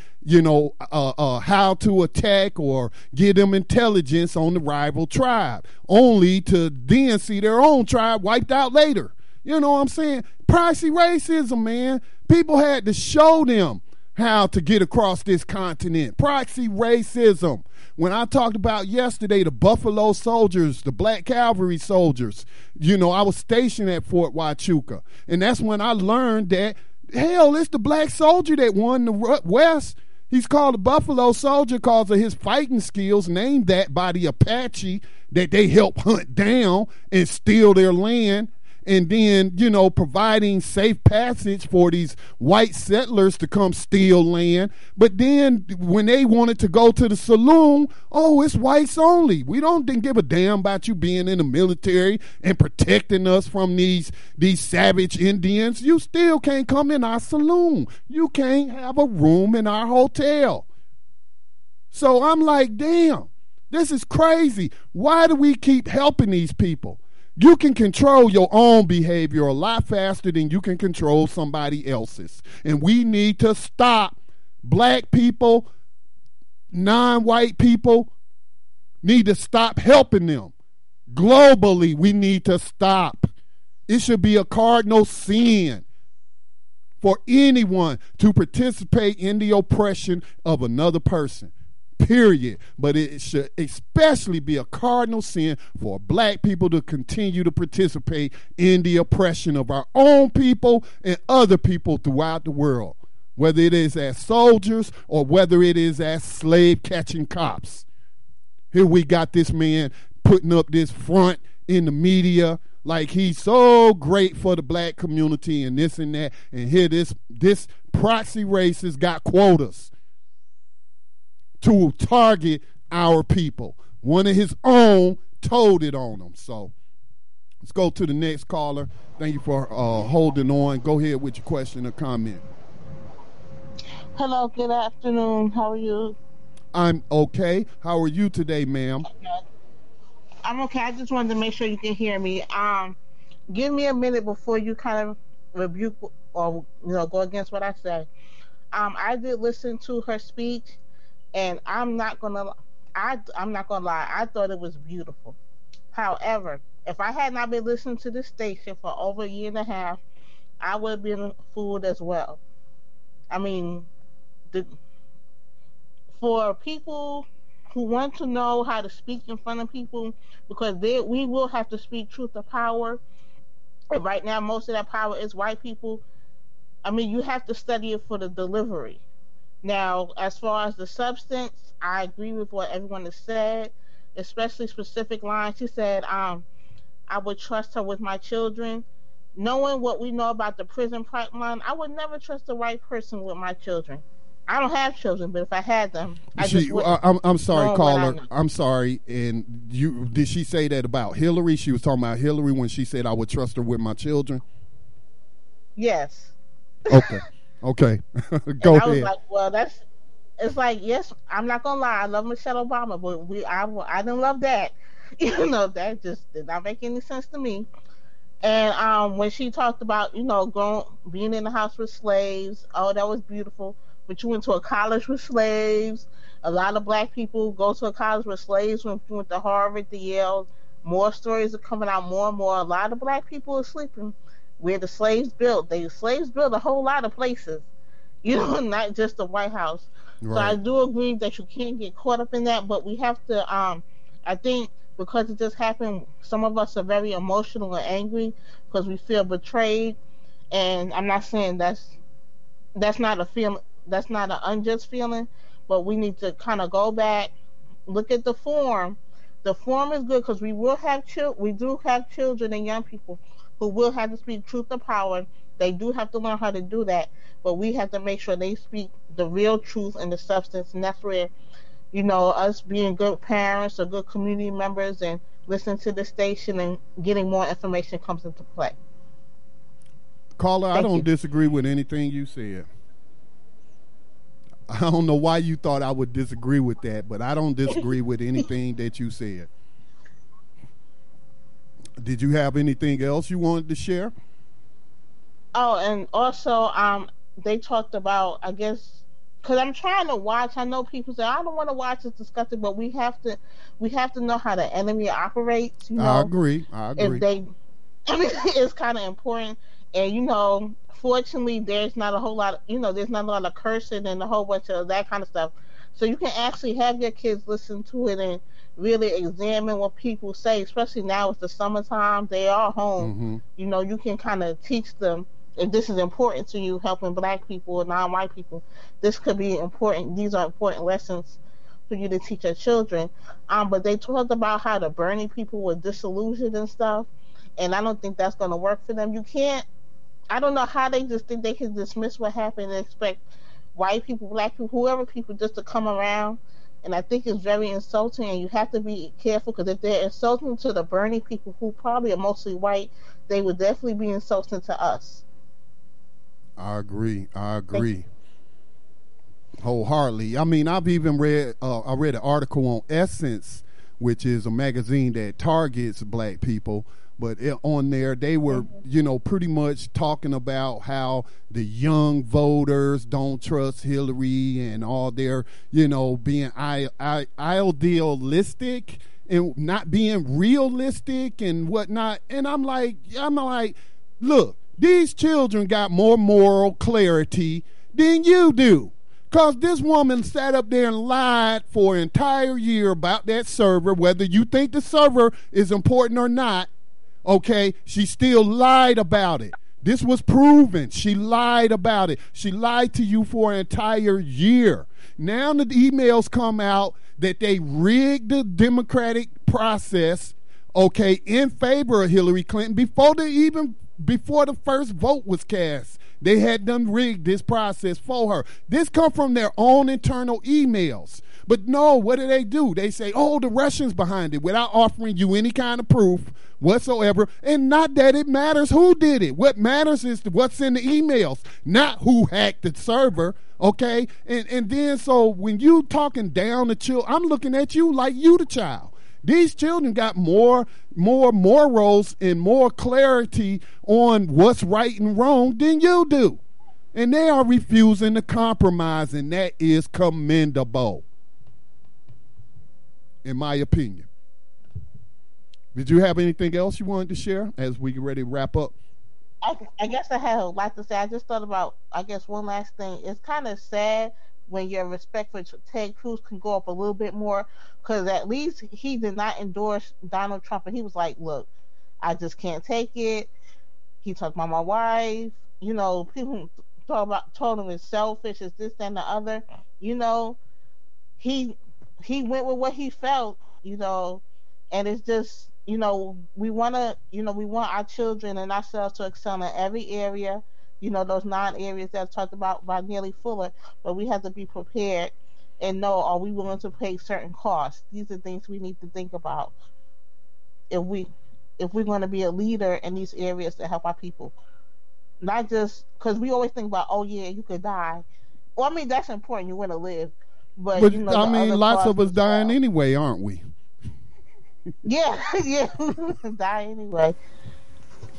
how to attack or give them intelligence on the rival tribe, only to then see their own tribe wiped out later. You know what I'm saying? Proxy racism, man. People had to show them how to get across this continent. Proxy racism. When I talked about yesterday, the Buffalo Soldiers, the Black Cavalry soldiers, I was stationed at Fort Huachuca. And that's when I learned that, hell, it's the black soldier that won the West. He's called the Buffalo Soldier because of his fighting skills, named that by the Apache that they helped hunt down and steal their land. And then, providing safe passage for these white settlers to come steal land. But then when they wanted to go to the saloon, it's whites only. We didn't give a damn about you being in the military and protecting us from these savage Indians. You still can't come in our saloon. You can't have a room in our hotel. So I'm like, damn, this is crazy. Why do we keep helping these people? You can control your own behavior a lot faster than you can control somebody else's. And we need to stop. Black people, non-white people need to stop helping them. Globally, we need to stop. It should be a cardinal sin for anyone to participate in the oppression of another person. Period. But it should especially be a cardinal sin for black people to continue to participate in the oppression of our own people and other people throughout the world, whether it is as soldiers or whether it is as slave catching cops. Here we got this man putting up this front in the media like he's so great for the black community and this and that, and here this proxy racist got quotas to target our people. One of his own told it on them. So let's go to the next caller. Thank you for holding on. Go ahead with your question or comment. Hello, good afternoon. How are you? I'm okay. How are you today, ma'am? I'm okay. I just wanted to make sure you can hear me. Give me a minute before you kind of rebuke or go against what I say. I did listen to her speech. And I'm not gonna lie. I thought it was beautiful. However, if I had not been listening to this station for over a year and a half, I would have been fooled as well. I mean, for people who want to know how to speak in front of people, because we will have to speak truth to power. And right now, most of that power is white people. I mean, you have to study it for the delivery. Now, as far as the substance, I agree with what everyone has said, especially specific lines. She said, I would trust her with my children. Knowing what we know about the prison pipeline, I would never trust the right person with my children. I don't have children, but if I had them, I'm sorry, caller. I'm sorry. And did she say that about Hillary? She was talking about Hillary when she said I would trust her with my children? Yes. Okay. Okay, go ahead. I was like, well, it's like, yes, I'm not gonna lie, I love Michelle Obama, but I didn't love that. That just did not make any sense to me. And when she talked about, being in the house with slaves, that was beautiful. but you went to a college with slaves. A lot of black people go to a college with slaves went to Harvard, to Yale. More stories are coming out more and more. A lot of black people are sleeping where the slaves built. The slaves built a whole lot of places, not just the White House. Right. So I do agree that you can't get caught up in that, but we have to, I think because it just happened, some of us are very emotional and angry because we feel betrayed. And I'm not saying that's not a feeling, that's not an unjust feeling, but we need to kind of go back, look at the form. The form is good because we do have children and young people who will have to speak truth to power. They do have to learn how to do that, but we have to make sure they speak the real truth and the substance, and that's where, us being good parents or good community members and listening to the station and getting more information comes into play. Carla, I don't disagree with anything you said. I don't know why you thought I would disagree with that, but I don't disagree with anything that you said. Did you have anything else you wanted to share? Oh, and also, they talked about, I guess, because I'm trying to watch. I know people say I don't want to watch this disgusting, but we have to know how the enemy operates. I agree. It's kind of important, and fortunately, there's not a whole lot. There's not a lot of cursing and a whole bunch of that kind of stuff. So you can actually have your kids listen to it and really examine what people say. Especially now it's the summertime; they are home. Mm-hmm. You can kind of teach them. If this is important to you, helping black people or non-white people, this could be important. These are important lessons for you to teach your children. But they talked about how the Bernie people were disillusioned and stuff, and I don't think that's going to work for them. You can't. I don't know how they just think they can dismiss what happened and expect white people, black people, whoever people just to come around. And I think it's very insulting, and you have to be careful because if they're insulting to the Bernie people, who probably are mostly white, they would definitely be insulting to us. I agree wholeheartedly. I mean, I've even read an article on Essence, which is a magazine that targets black people, but on there they were pretty much talking about how the young voters don't trust Hillary and all their being idealistic and not being realistic and whatnot. And I'm like, look, these children got more moral clarity than you do. Because this woman sat up there and lied for an entire year about that server, whether you think the server is important or not, okay, she still lied about it. This was proven. She lied about it. She lied to you for an entire year. Now the emails come out that they rigged the democratic process, okay, in favor of Hillary Clinton before the first vote was cast. They had done rigged this process for her. This come from their own internal emails. But no, what do? They say, the Russians behind it, without offering you any kind of proof whatsoever. And not that it matters who did it. What matters is what's in the emails, not who hacked the server, okay? And then so when you talking down the children, I'm looking at you like you the child. These children got more morals and more clarity on what's right and wrong than you do. And they are refusing to compromise, and that is commendable, in my opinion. Did you have anything else you wanted to share as we get ready to wrap up? I guess I had a lot to say. I just thought about, one last thing. It's kind of sad when your respect for Ted Cruz can go up a little bit more, because at least he did not endorse Donald Trump, and he was like, look, I just can't take it. He talked about my wife. People told him it's selfish, it's this and the other. He went with what he felt, and it's just, we want our children and ourselves to excel in every area. Those 9 areas that I talked about by Neely Fuller, but we have to be prepared and know, are we willing to pay certain costs? These are things we need to think about if we're going to be a leader in these areas to help our people. Not just because we always think about, you could die. Well, I mean, that's important. You want to live. But lots of us dying anyway, aren't we? Yeah, die anyway.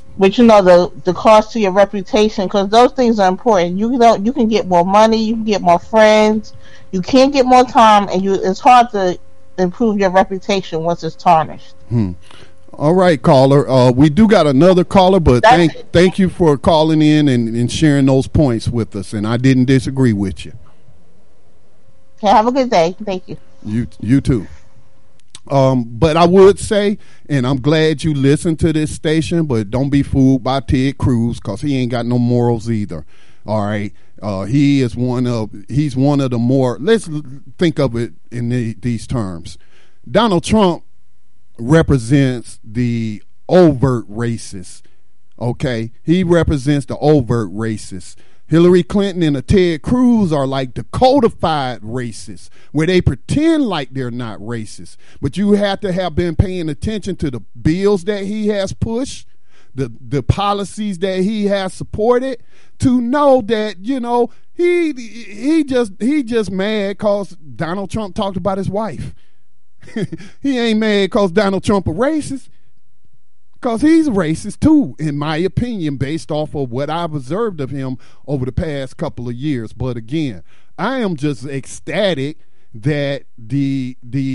But you know the cost to your reputation, because those things are important. You can get more money, you can get more friends, you can get more time, and it's hard to improve your reputation once it's tarnished. All right, caller. We do got another caller, but thank you for calling in and sharing those points with us. And I didn't disagree with you. Okay, have a good day. Thank you. You too. But I would say, and I'm glad you listened to this station, but don't be fooled by Ted Cruz, because he ain't got no morals either. All right. He's one of the more, let's think of it in these terms. Donald Trump represents the overt racist. Okay, he represents the overt racist. Hillary Clinton and Ted Cruz are like the codified racists, where they pretend like they're not racist. But you have to have been paying attention to the bills that he has pushed, the policies that he has supported, to know that, you know, he just mad because Donald Trump talked about his wife. He ain't mad because Donald Trump a racist, because he's racist too, in my opinion, based off of what I've observed of him over the past couple of years. But again, I am just ecstatic that the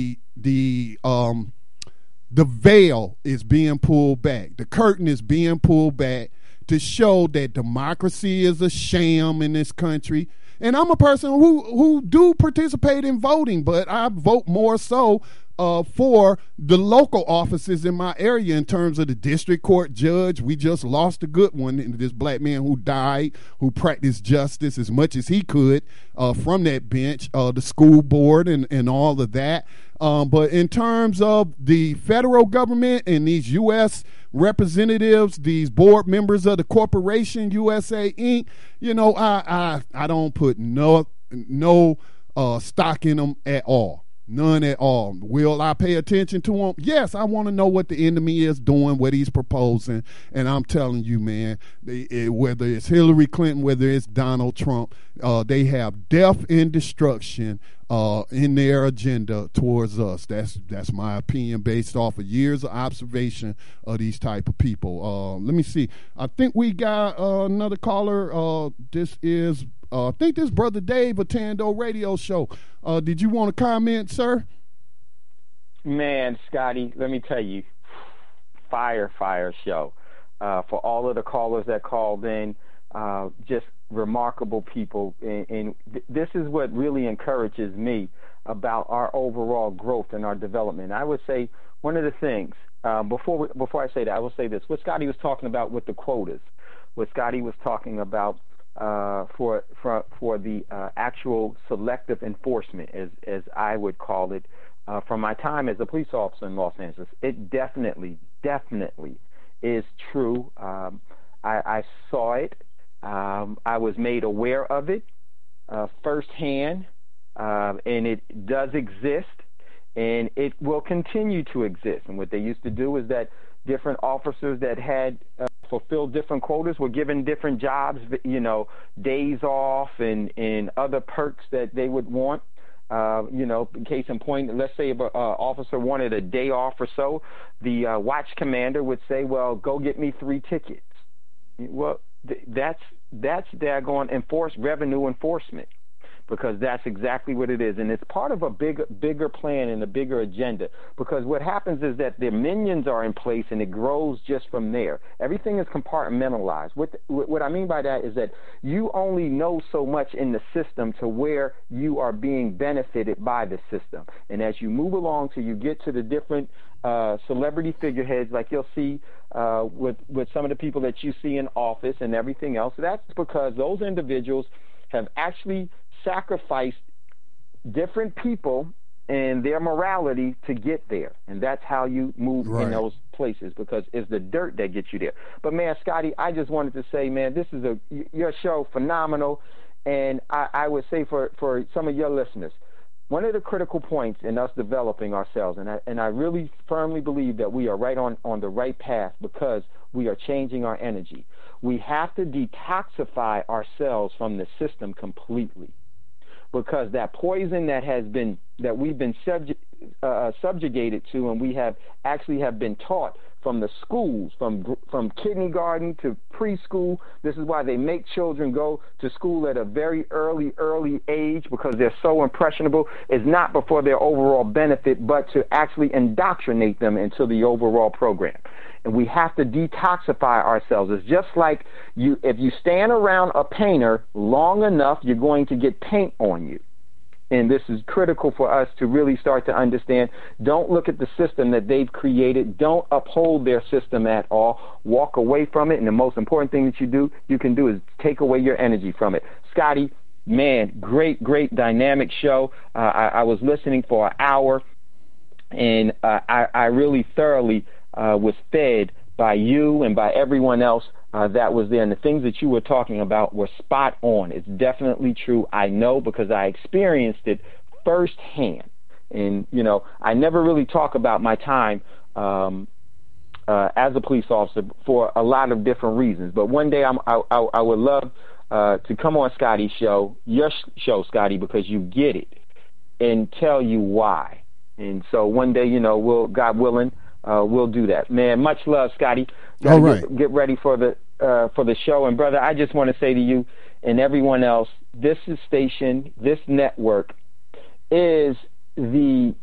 veil is being pulled back, the curtain is being pulled back, to show that democracy is a sham in this country. And I'm a person who do participate in voting, but I vote more so for the local offices in my area in terms of the district court judge. We just lost a good one, in this black man who died, who practiced justice as much as he could from that bench, the school board and all of that. But in terms of the federal government and these U.S. representatives, these board members of the corporation USA Inc., you know, I don't put no stock in them at all. None at all. Will I pay attention to him? Yes, I want to know what the enemy is doing, what he's proposing. And I'm telling you, man, whether it's Hillary Clinton, whether it's Donald Trump, they have death and destruction in their agenda towards us. That's my opinion based off of years of observation of these type of people. Let me see. I think we got another caller. This is I think this Brother Dave, a Tando radio show. Did you want to comment, sir? Man, Scotty, let me tell you, fire show. For all of the callers that called in, just remarkable people. And this is what really encourages me about our overall growth and our development. I would say one of the things, before I say that, I will say this. What Scotty was talking about with the quotas, what Scotty was talking about for the actual selective enforcement, as I would call it, from my time as a police officer in Los Angeles, it definitely is true. I saw it. I was made aware of it firsthand, and it does exist, and it will continue to exist. And what they used to do is that different officers that had fulfilled different quotas were given different jobs, you know, days off and other perks that they would want. You know, case in point, let's say if an officer wanted a day off or so, the watch commander would say, well, go get me 3 tickets. Well, that's daggone revenue enforcement, because that's exactly what it is. And it's part of a bigger plan and a bigger agenda, because what happens is that the minions are in place and it grows just from there. Everything is compartmentalized. What I mean by that is that you only know so much in the system to where you are being benefited by the system. And as you move along till you get to the different celebrity figureheads, like you'll see with some of the people that you see in office and everything else, that's because those individuals have actually sacrificed different people and their morality to get there. And that's how you move in those places, because it's the dirt that gets you there. But man, Scotty, I just wanted to say, man, this is your show, phenomenal. And I would say for some of your listeners, one of the critical points in us developing ourselves, and I really firmly believe that we are right on the right path, because we are changing our energy. We have to detoxify ourselves from the system completely, because that poison that we've been subjugated to, and we have been taught from the schools, from kindergarten to preschool. This is why they make children go to school at a very early age, because they're so impressionable. It's not for their overall benefit, but to actually indoctrinate them into the overall program. And we have to detoxify ourselves. It's just like if you stand around a painter long enough, you're going to get paint on you. And this is critical for us to really start to understand. Don't look at the system that they've created. Don't uphold their system at all. Walk away from it. And the most important thing that you can do is take away your energy from it. Scotty, man, great dynamic show. I was listening for an hour, and I really thoroughly was fed by you and by everyone else that was there. And the things that you were talking about were spot on. It's definitely true. I know, because I experienced it firsthand. And, I never really talk about my time as a police officer for a lot of different reasons. But one day I would love to come on Scotty's show, your show, Scotty, because you get it, and tell you why. And so one day, we'll, God willing, we'll do that. Man, much love, Scotty. All right. Get ready for the show. And, brother, I just want to say to you and everyone else, this station, this network is the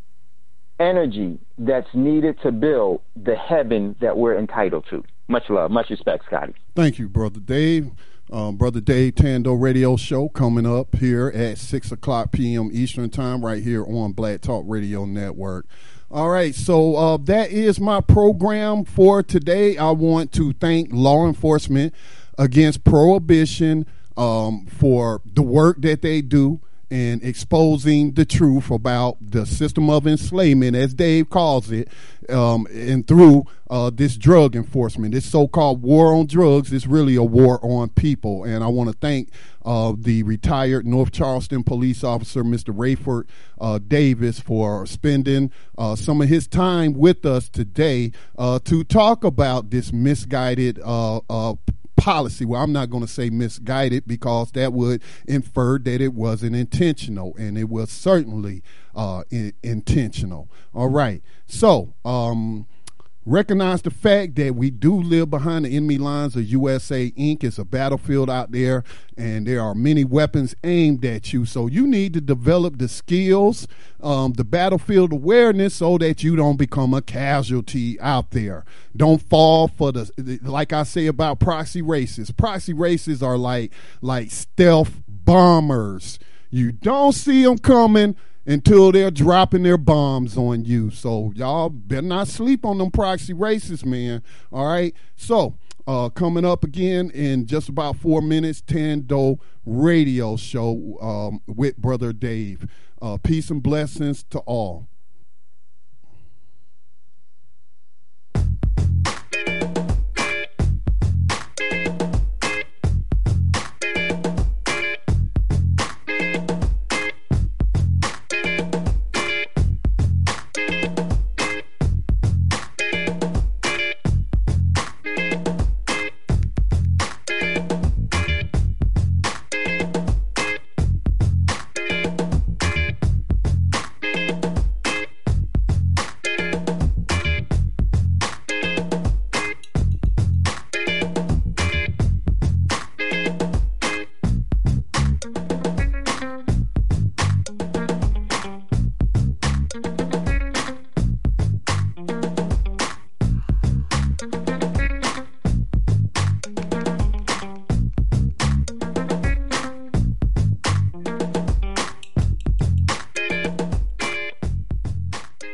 energy that's needed to build the heaven that we're entitled to. Much love. Much respect, Scotty. Thank you, Brother Dave. Brother Dave Tando radio show coming up here at 6:00 p.m. Eastern time right here on Black Talk Radio Network. All right, so that is my program for today. I want to thank law enforcement against prohibition for the work that they do in exposing the truth about the system of enslavement, as Dave calls it, and through this drug enforcement. This so-called war on drugs is really a war on people. And I want to thank the retired North Charleston police officer, Mr. Rayford Davis, for spending some of his time with us today to talk about this misguided policy. Well, I'm not going to say misguided, because that would infer that it wasn't intentional, and it was certainly intentional. All right. So, recognize the fact that we do live behind the enemy lines of USA Inc. It's a battlefield out there, and there are many weapons aimed at you. So you need to develop the skills, the battlefield awareness, so that you don't become a casualty out there. Don't fall for like I say about proxy races. Proxy races are like stealth bombers. You don't see them coming until they're dropping their bombs on you. So y'all better not sleep on them proxy races, man. All right. So coming up again in just about 4 minutes, Tando radio show with Brother Dave. Peace and blessings to all.